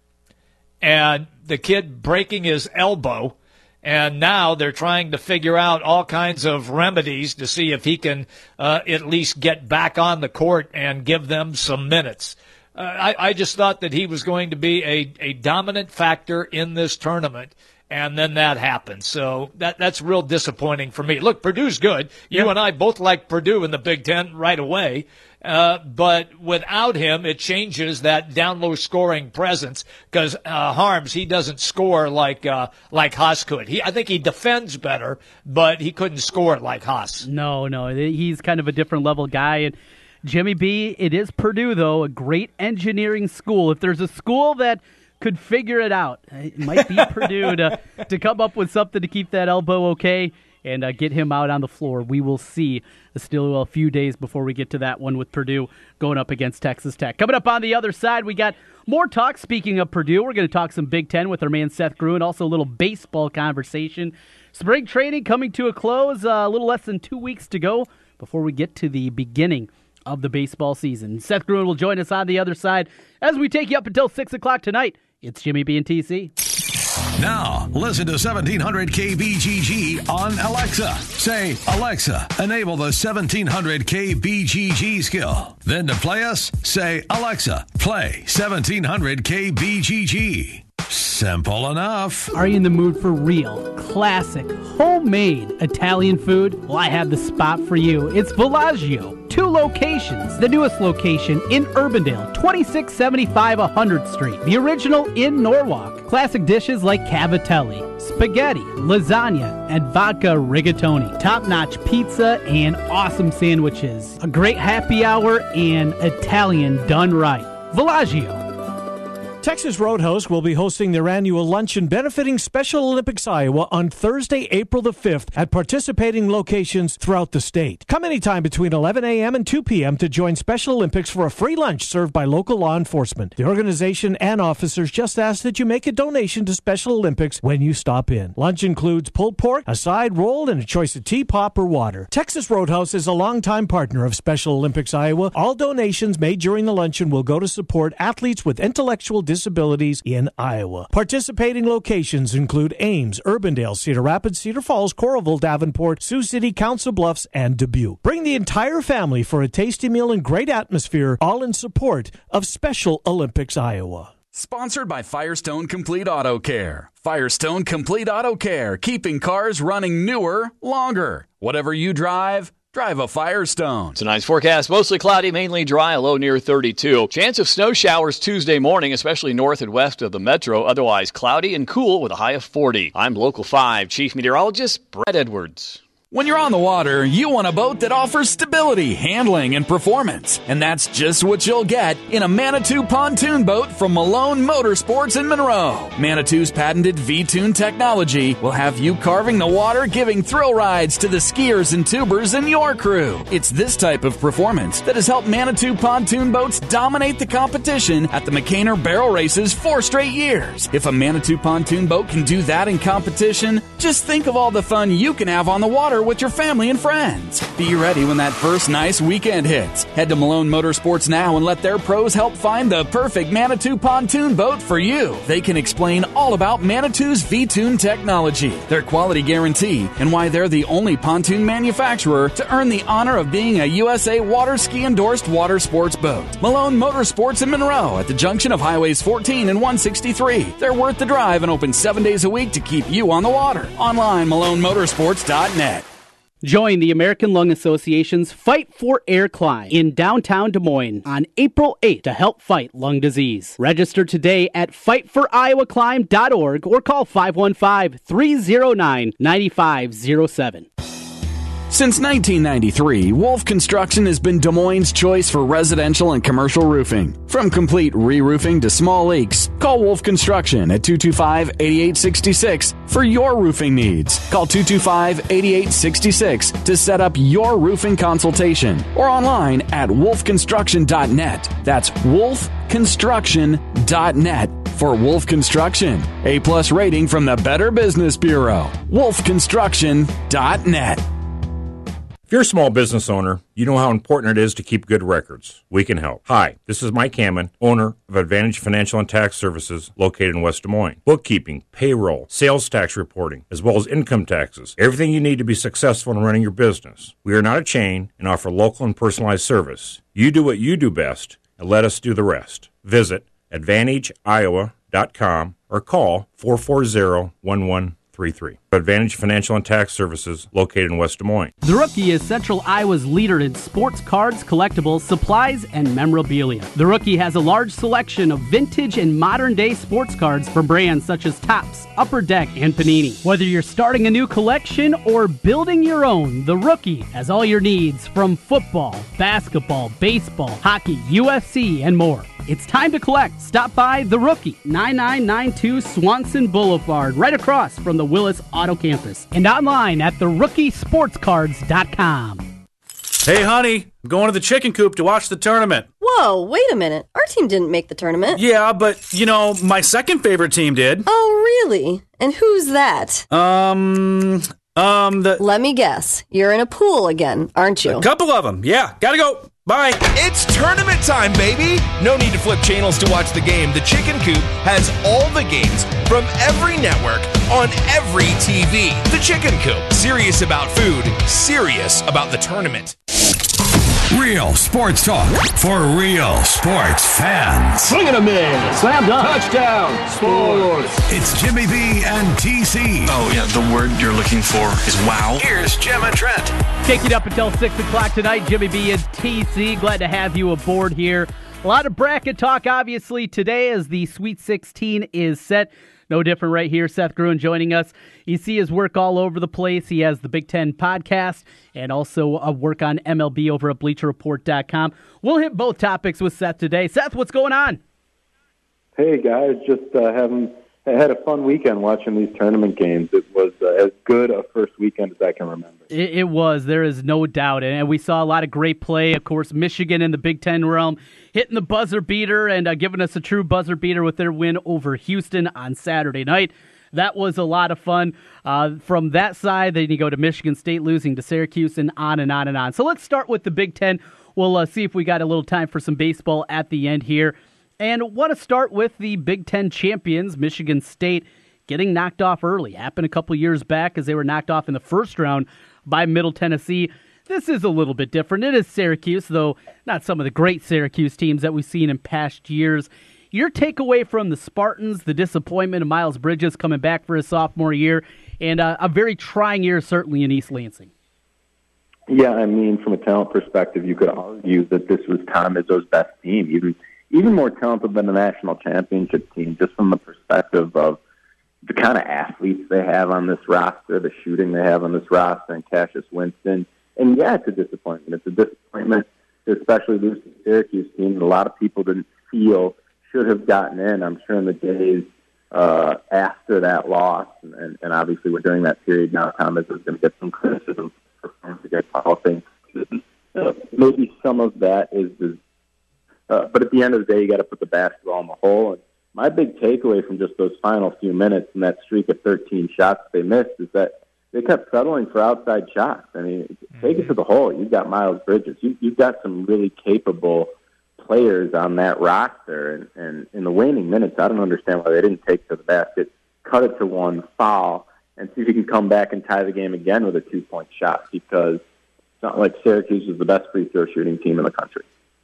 And the kid breaking his elbow. And now they're trying to figure out all kinds of remedies to see if he can uh, at least get back on the court and give them some minutes. Uh, I, I just thought that he was going to be a, a dominant factor in this tournament, and then that happened. So that that's real disappointing for me. Look, Purdue's good. You yep. and I both like Purdue in the Big Ten right away. Uh, but without him, it changes that down low scoring presence because uh, Harms, he doesn't score like uh, like Haas could. He, I think he defends better, but he couldn't score like Haas. No, no, he's kind of a different level guy. And Jimmy B, it is Purdue, though, a great engineering school. If there's a school that could figure it out, it might be Purdue to, to come up with something to keep that elbow okay and uh, get him out on the floor. We will see. Still a few days before we get to that one with Purdue going up against Texas Tech. Coming up on the other side, we got more talk. Speaking of Purdue, we're going to talk some Big Ten with our man Seth Gruen, also a little baseball conversation. Spring training coming to a close, uh, a little less than two weeks to go before we get to the beginning of the baseball season. Seth Gruen will join us on the other side as we take you up until six o'clock tonight. It's Jimmy B and T C. Now, listen to seventeen hundred K B G G on Alexa. Say, Alexa, enable the seventeen hundred K B G G skill. Then to play us, say, Alexa, play seventeen hundred K B G G. Simple enough. Are you in the mood for real, classic, homemade Italian food? Well, I have the spot for you. It's Villaggio. Two locations. The newest location in Urbandale, twenty-six seventy-five one hundredth Street. The original in Norwalk. Classic dishes like cavatelli, spaghetti, lasagna, and vodka rigatoni. Top-notch pizza and awesome sandwiches. A great happy hour and Italian done right. Villaggio. Texas Roadhouse will be hosting their annual luncheon benefiting Special Olympics Iowa on Thursday, April the fifth at participating locations throughout the state. Come anytime between eleven a.m. and two p.m. to join Special Olympics for a free lunch served by local law enforcement. The organization and officers just ask that you make a donation to Special Olympics when you stop in. Lunch includes pulled pork, a side roll, and a choice of tea, pop, or water. Texas Roadhouse is a longtime partner of Special Olympics Iowa. All donations made during the luncheon will go to support athletes with intellectual disabilities disabilities in Iowa. Participating locations include Ames, Urbandale, Cedar Rapids, Cedar Falls, Coralville, Davenport, Sioux City, Council Bluffs, and Dubuque. Bring the entire family for a tasty meal and great atmosphere, all in support of Special Olympics Iowa. Sponsored by Firestone Complete Auto Care. Firestone Complete Auto Care, keeping cars running newer, longer. Whatever you drive, drive a Firestone. Tonight's forecast, mostly cloudy, mainly dry, a low near thirty-two. Chance of snow showers Tuesday morning, especially north and west of the metro. Otherwise cloudy and cool with a high of forty. I'm Local five Chief Meteorologist Brett Edwards. When you're on the water, you want a boat that offers stability, handling, and performance. And that's just what you'll get in a Manitou pontoon boat from Malone Motorsports in Monroe. Manitou's patented V-Tune technology will have you carving the water, giving thrill rides to the skiers and tubers in your crew. It's this type of performance that has helped Manitou pontoon boats dominate the competition at the McCainer Barrel Races four straight years. If a Manitou pontoon boat can do that in competition, just think of all the fun you can have on the water with your family and friends. Be ready when that first nice weekend hits. Head to Malone Motorsports now and let their pros help find the perfect Manitou pontoon boat for you. They can explain all about Manitou's V-Tune technology, their quality guarantee, and why they're the only pontoon manufacturer to earn the honor of being a U S A Water Ski endorsed water sports boat. Malone Motorsports in Monroe at the junction of Highways fourteen and one sixty-three. They're worth the drive and open seven days a week to keep you on the water. Online, malone motorsports dot net. Join the American Lung Association's Fight for Air Climb in downtown Des Moines on April eighth to help fight lung disease. Register today at fight for iowa climb dot org or call five one five, three oh nine, nine five oh seven. Since nineteen ninety-three, Wolf Construction has been Des Moines' choice for residential and commercial roofing. From complete re-roofing to small leaks, call Wolf Construction at two two five, eight eight six six for your roofing needs. Call two two five, eight eight six six to set up your roofing consultation or online at wolf construction dot net. That's wolf construction dot net for Wolf Construction. A-plus rating from the Better Business Bureau. wolf construction dot net. If you're a small business owner, you know how important it is to keep good records. We can help. Hi, this is Mike Hammond, owner of Advantage Financial and Tax Services located in West Des Moines. Bookkeeping, payroll, sales tax reporting, as well as income taxes. Everything you need to be successful in running your business. We are not a chain and offer local and personalized service. You do what you do best and let us do the rest. Visit advantage iowa dot com or call four four zero, one one three three. Advantage Financial and Tax Services located in West Des Moines. The Rookie is Central Iowa's leader in sports cards, collectibles, supplies, and memorabilia. The Rookie has a large selection of vintage and modern-day sports cards from brands such as Topps, Upper Deck, and Panini. Whether you're starting a new collection or building your own, The Rookie has all your needs from football, basketball, baseball, hockey, U F C, and more. It's time to collect. Stop by The Rookie, nine nine nine two Swanson Boulevard, right across from the Willis Auto Campus, and online at the rookie sports cards dot com. Hey, honey, I'm going to the chicken coop to watch the tournament. Whoa, wait a minute. Our team didn't make the tournament. Yeah, but, you know, my second favorite team did. Oh, really? And who's that? Um, um, the... Let me guess. You're in a pool again, aren't you? A couple of them, yeah. Gotta go. Bye. It's tournament time, baby. No need to flip channels to watch the game. The Chicken Coop has all the games from every network on every T V. The Chicken Coop. Serious about food. Serious about the tournament. Real sports talk for real sports fans. Swing and a miss. Slam dunk. Touchdown. Sports. It's Jimmy B and T C. Oh, yeah, the word you're looking for is wow. Here's Jim and Trent. Take it up until six o'clock tonight. Jimmy B and T C. Glad to have you aboard here. A lot of bracket talk, obviously, today as the Sweet sixteen is set. No different right here. Seth Gruen joining us. You see his work all over the place. He has the Big Ten podcast and also a work on M L B over at Bleacher Report dot com. We'll hit both topics with Seth today. Seth, what's going on? Hey, guys. Just uh, having I had a fun weekend watching these tournament games. It was uh, as good a first weekend as I can remember. It, it was. There is no doubt. And we saw a lot of great play. Of course, Michigan in the Big Ten realm hitting the buzzer beater and uh, giving us a true buzzer beater with their win over Houston on Saturday night. That was a lot of fun. Uh, from that side, then you go to Michigan State losing to Syracuse and on and on and on. So let's start with the Big Ten. We'll uh, see if we got a little time for some baseball at the end here. And want to start with the Big Ten champions, Michigan State, getting knocked off early. Happened a couple years back as they were knocked off in the first round by Middle Tennessee. This is a little bit different. It is Syracuse, though not some of the great Syracuse teams that we've seen in past years. Your takeaway from the Spartans, the disappointment of Miles Bridges coming back for his sophomore year, and uh, a very trying year certainly in East Lansing. Yeah, I mean, from a talent perspective, you could argue that this was Tom Izzo's best team, even even more talented than the national championship team, just from the perspective of the kind of athletes they have on this roster, the shooting they have on this roster, and Cassius Winston. And yeah, it's a disappointment. It's a disappointment to especially lose to the Syracuse team that a lot of people didn't feel should have gotten in. I'm sure in the days uh, after that loss, and, and, and obviously we're during that period now, Tom Izzo is going to get some criticism for performance against Hall of Fame. Uh, maybe some of that is the Uh, but at the end of the day, you got to put the basketball in the hole. And my big takeaway from just those final few minutes and that streak of thirteen shots they missed is that they kept settling for outside shots. I mean, mm-hmm. take it to the hole. You've got Miles Bridges. You, you've got some really capable players on that roster. And, and in the waning minutes, I don't understand why they didn't take to the basket, cut it to one, foul, and see if you can come back and tie the game again with a two-point shot, because it's not like Syracuse is the best free throw shooting team in the country.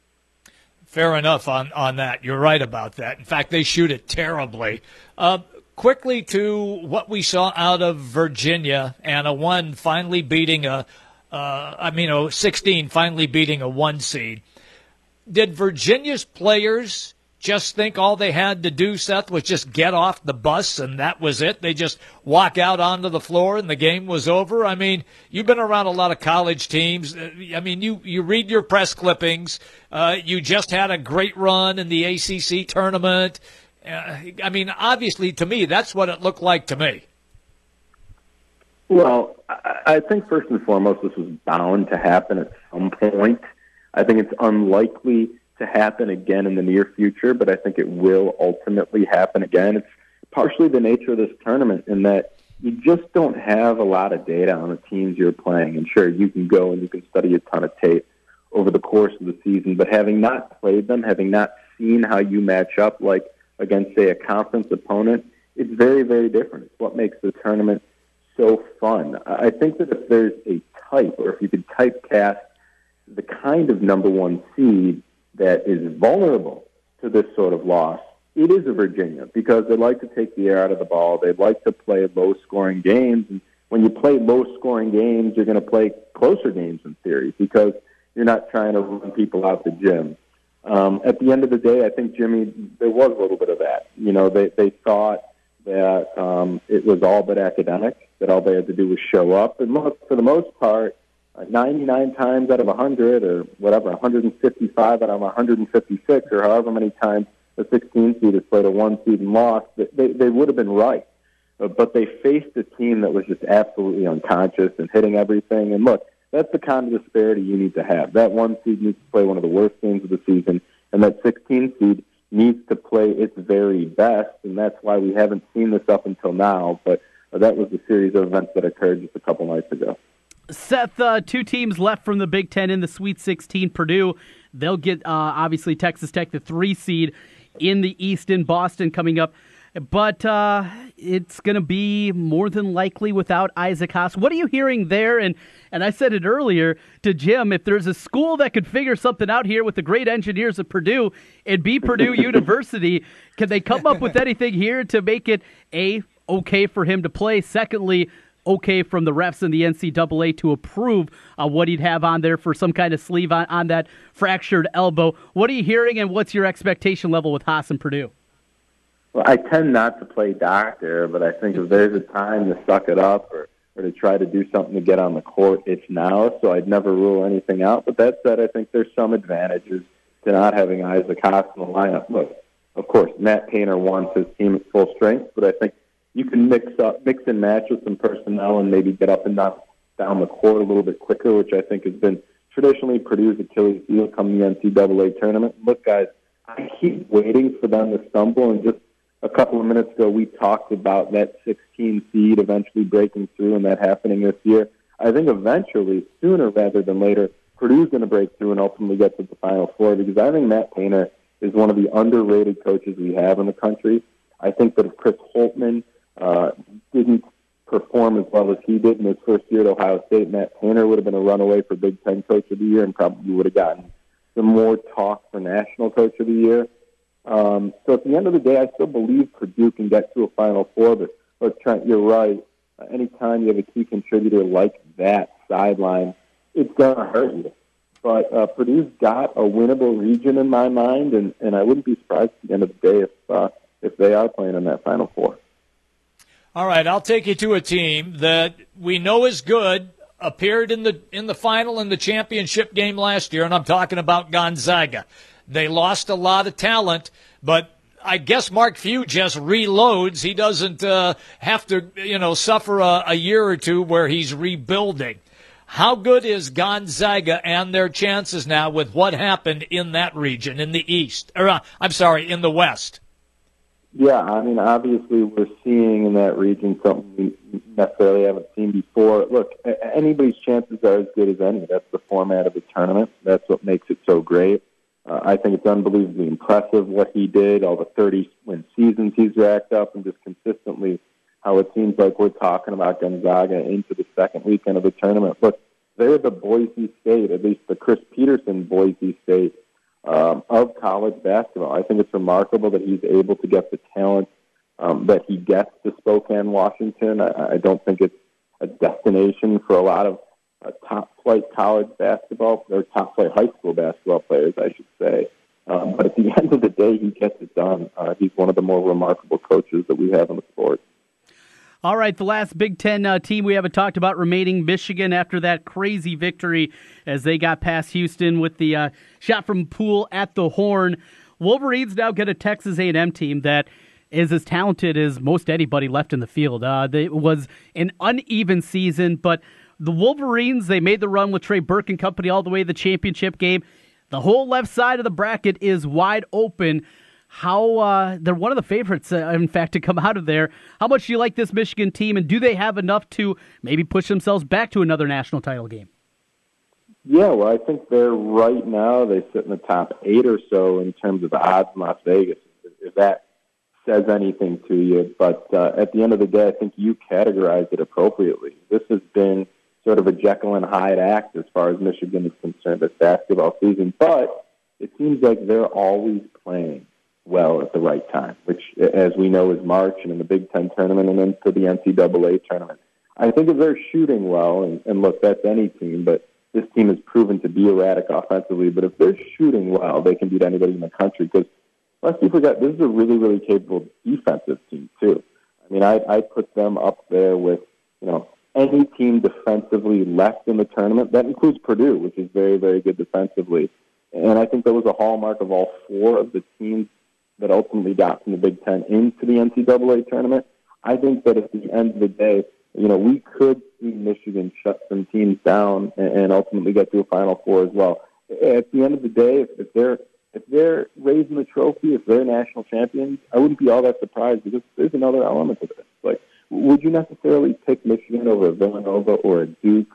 Fair enough on, on that. You're right about that. In fact, they shoot it terribly. Uh, quickly to what we saw out of Virginia, and a one finally beating a, uh, I mean, a sixteen finally beating a one seed. Did Virginia's players just think all they had to do, Seth, was just get off the bus and that was it? They just walk out onto the floor and the game was over? I mean, you've been around a lot of college teams. I mean, you, you read your press clippings. Uh, you just had a great run in the A C C tournament. Uh, I mean, obviously, to me, that's what it looked like to me. Well, I think first and foremost, this was bound to happen at some point. I think it's unlikely to happen again in the near future, but I think it will ultimately happen again. It's partially the nature of this tournament in that you just don't have a lot of data on the teams you're playing. And sure, you can go and you can study a ton of tape over the course of the season, but having not played them, having not seen how you match up like against, say, a conference opponent, it's very, very different. It's what makes the tournament so fun. I think that if there's a type, or if you could typecast the kind of number one seed that is vulnerable to this sort of loss, it is a Virginia, because they like to take the air out of the ball. They like to play low-scoring games. And when you play low-scoring games, you're going to play closer games in theory, because you're not trying to run people out the gym. Um, at the end of the day, I think, Jimmy, there was a little bit of that. You know, they, they thought that um, it was all but academic, that all they had to do was show up. And look, for the most part, uh, ninety-nine times out of one hundred, or whatever, one hundred fifty-five out of one hundred fifty-six, or however many times the sixteen seed has played a one seed and lost, they, they would have been right. Uh, but they faced a team that was just absolutely unconscious and hitting everything. And look, that's the kind of disparity you need to have. That one seed needs to play one of the worst games of the season, and that sixteen seed needs to play its very best, and that's why we haven't seen this up until now. But uh, that was the series of events that occurred just a couple nights ago. Seth, uh, two teams left from the Big Ten in the Sweet sixteen. Purdue, they'll get, uh, obviously, Texas Tech, the three seed in the East in Boston coming up. But uh, it's going to be more than likely without Isaac Haas. What are you hearing there? And and I said it earlier to Jim, if there's a school that could figure something out here with the great engineers at Purdue, it'd be Purdue University. Can they come up with anything here to make it, A, okay for him to play? Secondly, okay from the refs and the N C double A to approve uh, what he'd have on there for some kind of sleeve on, on that fractured elbow. What are you hearing, and what's your expectation level with Haas and Purdue? Well, I tend not to play doctor, but I think if there's a time to suck it up or, or to try to do something to get on the court, it's now. So I'd never rule anything out. But that said, I think there's some advantages to not having Isaac Haas in the lineup. Look, of course, Matt Painter wants his team at full strength, but I think you can mix up, mix and match with some personnel and maybe get up and down, down the court a little bit quicker, which I think has been traditionally Purdue's Achilles heel come the N C double A tournament. Look, guys, I keep waiting for them to stumble, and just a couple of minutes ago, we talked about that sixteen seed eventually breaking through and that happening this year. I think eventually, sooner rather than later, Purdue's going to break through and ultimately get to the Final Four, because I think Matt Painter is one of the underrated coaches we have in the country. I think that if Chris Holtmann uh, didn't perform as well as he did in his first year at Ohio State, Matt Painter would have been a runaway for Big Ten Coach of the Year and probably would have gotten some more talk for National Coach of the Year. Um, so at the end of the day, I still believe Purdue can get to a Final Four, but look, Trent, you're right. Uh, anytime you have a key contributor like that sideline, it's going to hurt you. But uh, Purdue's got a winnable region in my mind, and, and I wouldn't be surprised at the end of the day if uh, if they are playing in that Final Four. All right, I'll take you to a team that we know is good, appeared in the in the final in the championship game last year, and I'm talking about Gonzaga. They lost a lot of talent, but I guess Mark Few just reloads. He doesn't uh, have to, you know, suffer a, a year or two where he's rebuilding. How good is Gonzaga and their chances now with what happened in that region, in the East? Or uh, I'm sorry, in the West? Yeah, I mean, obviously we're seeing in that region something we necessarily haven't seen before. Look, anybody's chances are as good as any. That's the format of the tournament. That's what makes it so great. Uh, I think it's unbelievably impressive what he did, all the thirty-win seasons he's racked up, and just consistently how it seems like we're talking about Gonzaga into the second weekend of the tournament. Look, they're the Boise State, at least the Chris Peterson Boise State um, of college basketball. I think it's remarkable that he's able to get the talent um, that he gets to Spokane, Washington. I, I don't think it's a destination for a lot of uh, top-flight college basketball, or top-flight high school basketball players, I should say. Um, but at the end of the day, he gets it done. Uh, he's one of the more remarkable coaches that we have in the sport. All right, the last Big Ten uh, team we haven't talked about remaining, Michigan, after that crazy victory as they got past Houston with the uh, shot from Poole at the horn. Wolverines now get a Texas A and M team that is as talented as most anybody left in the field. Uh, they, it was an uneven season, but the Wolverines, they made the run with Trey Burke and company all the way to the championship game. The whole left side of the bracket is wide open. How uh, they're one of the favorites, uh, in fact, to come out of there. How much do you like this Michigan team, and do they have enough to maybe push themselves back to another national title game? Yeah, well, I think they're right now, they sit in the top eight or so in terms of the odds in Las Vegas, if that says anything to you. But uh, at the end of the day, I think you categorized it appropriately. This has been sort of a Jekyll and Hyde act as far as Michigan is concerned this basketball season. But it seems like they're always playing well at the right time, which, as we know, is March and in the Big Ten tournament and then for the N C double A tournament. I think if they're shooting well, and, and look, that's any team, but this team has proven to be erratic offensively, but if they're shooting well, they can beat anybody in the country, because lest you forget, this is a really, really capable defensive team, too. I mean, I I put them up there with, you know, any team defensively left in the tournament. That includes Purdue, which is very, very good defensively. And I think that was a hallmark of all four of the teams that ultimately got from the Big Ten into the N C double A tournament. I think that at the end of the day, you know, we could see Michigan shut some teams down and, and ultimately get to a Final Four as well. At the end of the day, if, if they're if they're raising the trophy, if they're national champions, I wouldn't be all that surprised, because there's another element to this. Like, would you necessarily pick Michigan over a Villanova or a Duke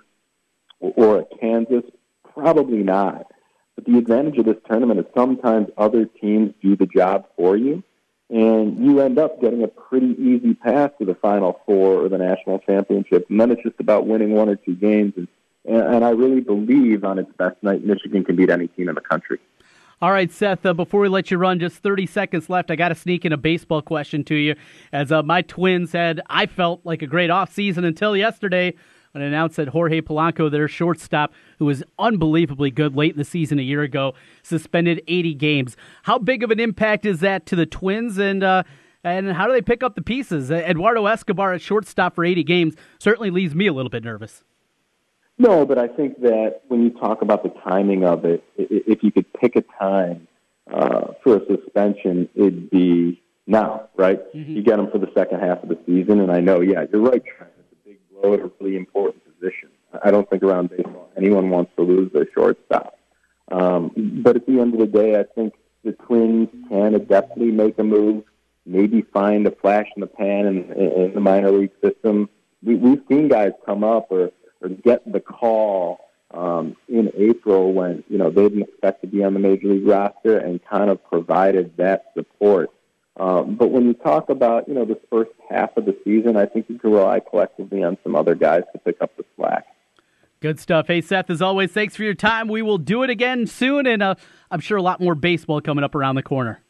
or a Kansas? Probably not. But the advantage of this tournament is sometimes other teams do the job for you, and you end up getting a pretty easy path to the Final Four or the national championship. And then it's just about winning one or two games. And, and I really believe on its best night, Michigan can beat any team in the country. All right, Seth, uh, before we let you run, just thirty seconds left. I got to sneak in a baseball question to you. As uh, my Twins had, I felt like a great offseason until yesterday, when it announced that Jorge Polanco, their shortstop, who was unbelievably good late in the season a year ago, suspended eighty games. How big of an impact is that to the Twins, and uh, and how do they pick up the pieces? Eduardo Escobar at shortstop for eighty games certainly leaves me a little bit nervous. No, but I think that when you talk about the timing of it, if you could pick a time uh, for a suspension, it'd be now, right? Mm-hmm. You get them for the second half of the season, and I know, yeah, you're right, Trent. It's a big blow at a really important position. I don't think around baseball anyone wants to lose their shortstop. Um, but at the end of the day, I think the Twins can adeptly make a move, maybe find a flash in the pan in, in the minor league system. We, we've seen guys come up or or get the call um, in April when, you know, they didn't expect to be on the major league roster, and kind of provided that support. Um, but when you talk about, you know, this first half of the season, I think you can rely collectively on some other guys to pick up the slack. Good stuff. Hey, Seth, as always, thanks for your time. We will do it again soon, and uh, I'm sure a lot more baseball coming up around the corner.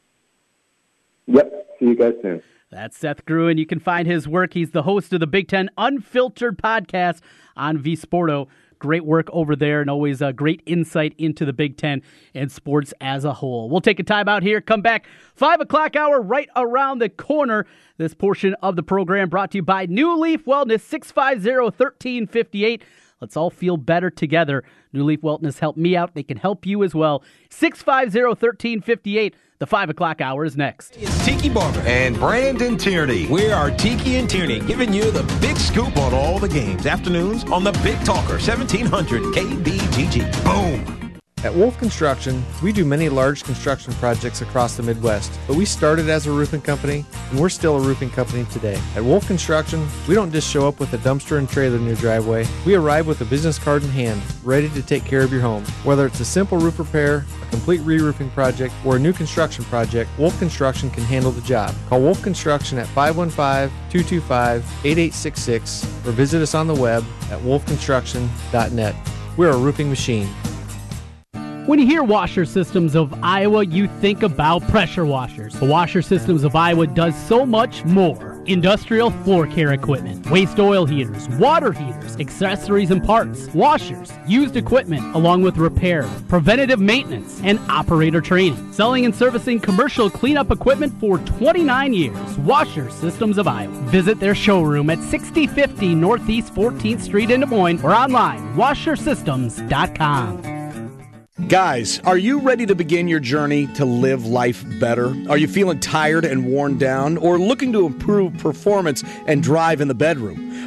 Yep. See you guys soon. That's Seth Gruen. You can find his work. He's the host of the Big Ten Unfiltered podcast on V Sporto. Great work over there, and always a great insight into the Big Ten and sports as a whole. We'll take a time out here, come back. Five o'clock hour right around the corner. This portion of the program brought to you by New Leaf Wellness, six five zero, one three five eight. Let's all feel better together. New Leaf Wellness helped me out. They can help you as well. six five zero, one three five eight. The five o'clock hour is next. It's Tiki Barber and Brandon Tierney. We are Tiki and Tierney, giving you the big scoop on all the games. Afternoons on the Big Talker, seventeen hundred K B G G. Boom. At Wolf Construction, we do many large construction projects across the Midwest, but we started as a roofing company, and we're still a roofing company today. At Wolf Construction, we don't just show up with a dumpster and trailer in your driveway. We arrive with a business card in hand, ready to take care of your home. Whether it's a simple roof repair, a complete re-roofing project, or a new construction project, Wolf Construction can handle the job. Call Wolf Construction at five one five, two two five, eight eight six six or visit us on the web at wolf construction dot net. We're a roofing machine. When you hear Washer Systems of Iowa, you think about pressure washers. The Washer Systems of Iowa does so much more. Industrial floor care equipment, waste oil heaters, water heaters, accessories and parts, washers, used equipment, along with repair, preventative maintenance, and operator training. Selling and servicing commercial cleanup equipment for twenty-nine years. Washer Systems of Iowa. Visit their showroom at sixty fifty Northeast fourteenth Street in Des Moines or online, washer systems dot com. Guys, are you ready to begin your journey to live life better? Are you feeling tired and worn down, or looking to improve performance and drive in the bedroom?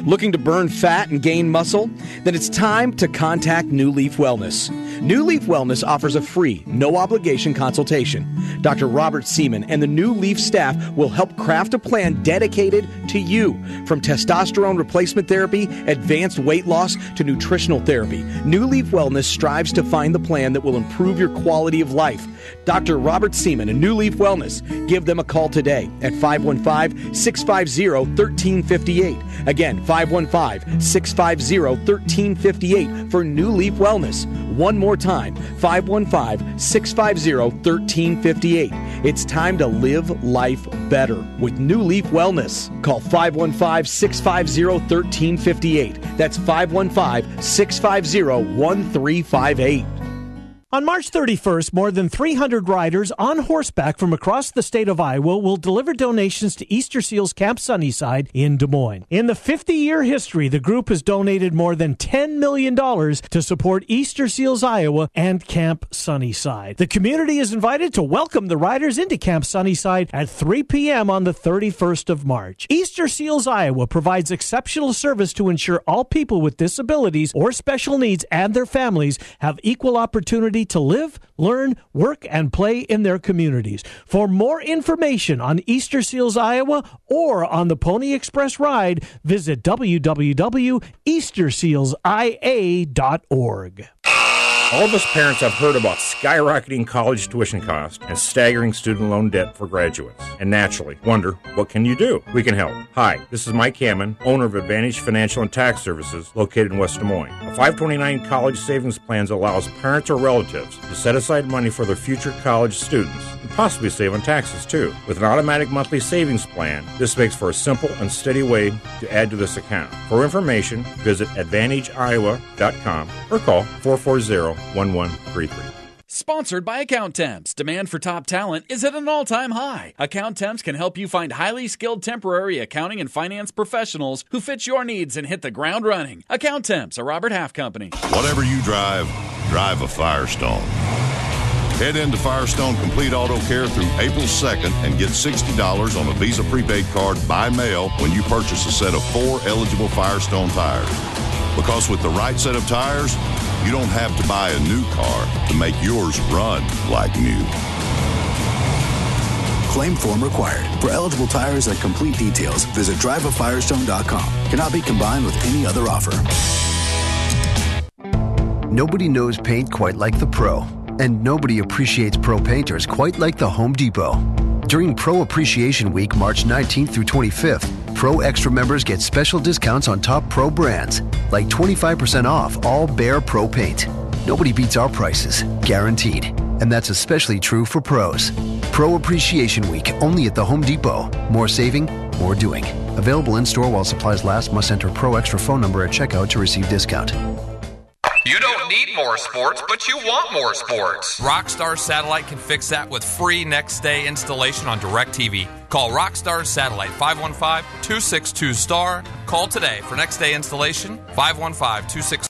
Looking to burn fat and gain muscle? Then it's time to contact New Leaf Wellness. New Leaf Wellness offers a free, no-obligation consultation. Doctor Robert Seaman and the New Leaf staff will help craft a plan dedicated to you. From testosterone replacement therapy, advanced weight loss, to nutritional therapy, New Leaf Wellness strives to find the plan that will improve your quality of life. Doctor Robert Seaman and New Leaf Wellness. Give them a call today at five one five, six five zero, one three five eight. Again, five one five, six five zero, one three five eight for New Leaf Wellness. One more time, five one five, six five zero, one three five eight. It's time to live life better with New Leaf Wellness. Call five one five, six five zero, one three five eight. That's five one five, six five zero, one three five eight. On March thirty-first, more than three hundred riders on horseback from across the state of Iowa will deliver donations to Easter Seals Camp Sunnyside in Des Moines. In the fifty-year history, the group has donated more than ten million dollars to support Easter Seals Iowa and Camp Sunnyside. The community is invited to welcome the riders into Camp Sunnyside at three p.m. on the thirty-first of March. Easter Seals Iowa provides exceptional service to ensure all people with disabilities or special needs and their families have equal opportunity to live, learn, work, and play in their communities. For more information on Easter Seals Iowa or on the Pony Express ride, visit w w w dot easter seals i a dot org. All of us parents have heard about skyrocketing college tuition costs and staggering student loan debt for graduates, and naturally wonder, what can you do? We can help. Hi, this is Mike Hammond, owner of Advantage Financial and Tax Services located in West Des Moines. A five twenty-nine college savings plan allows parents or relatives to set aside money for their future college students and possibly save on taxes too. With an automatic monthly savings plan, this makes for a simple and steady way to add to this account. For information, visit advantage iowa dot com or call four four zero, one one three three. Sponsored by Account Temps. Demand for top talent is at an all-time high. Account Temps can help you find highly skilled temporary accounting and finance professionals who fit your needs and hit the ground running. Account Temps, a Robert Half company. Whatever you drive, drive a Firestone. Head into Firestone Complete Auto Care through April second and get sixty dollars on a Visa prepaid card by mail when you purchase a set of four eligible Firestone tires. Because with the right set of tires, you don't have to buy a new car to make yours run like new. Claim form required. For eligible tires and complete details, visit drive a firestone dot com. Cannot be combined with any other offer. Nobody knows paint quite like the pro, and nobody appreciates pro painters quite like the Home Depot. During Pro Appreciation Week, March nineteenth through twenty-fifth, Pro Extra members get special discounts on top Pro brands, like twenty-five percent off all Behr Pro paint. Nobody beats our prices, guaranteed. And that's especially true for pros. Pro Appreciation Week, only at the Home Depot. More saving, more doing. Available in-store while supplies last. Must enter Pro Extra phone number at checkout to receive discount. You don't need more sports, but you want more sports. Rockstar Satellite can fix that with free next-day installation on DirecTV. Call Rockstar Satellite, five one five, two six two, S T A R. Call today for next-day installation, five one five, two six two,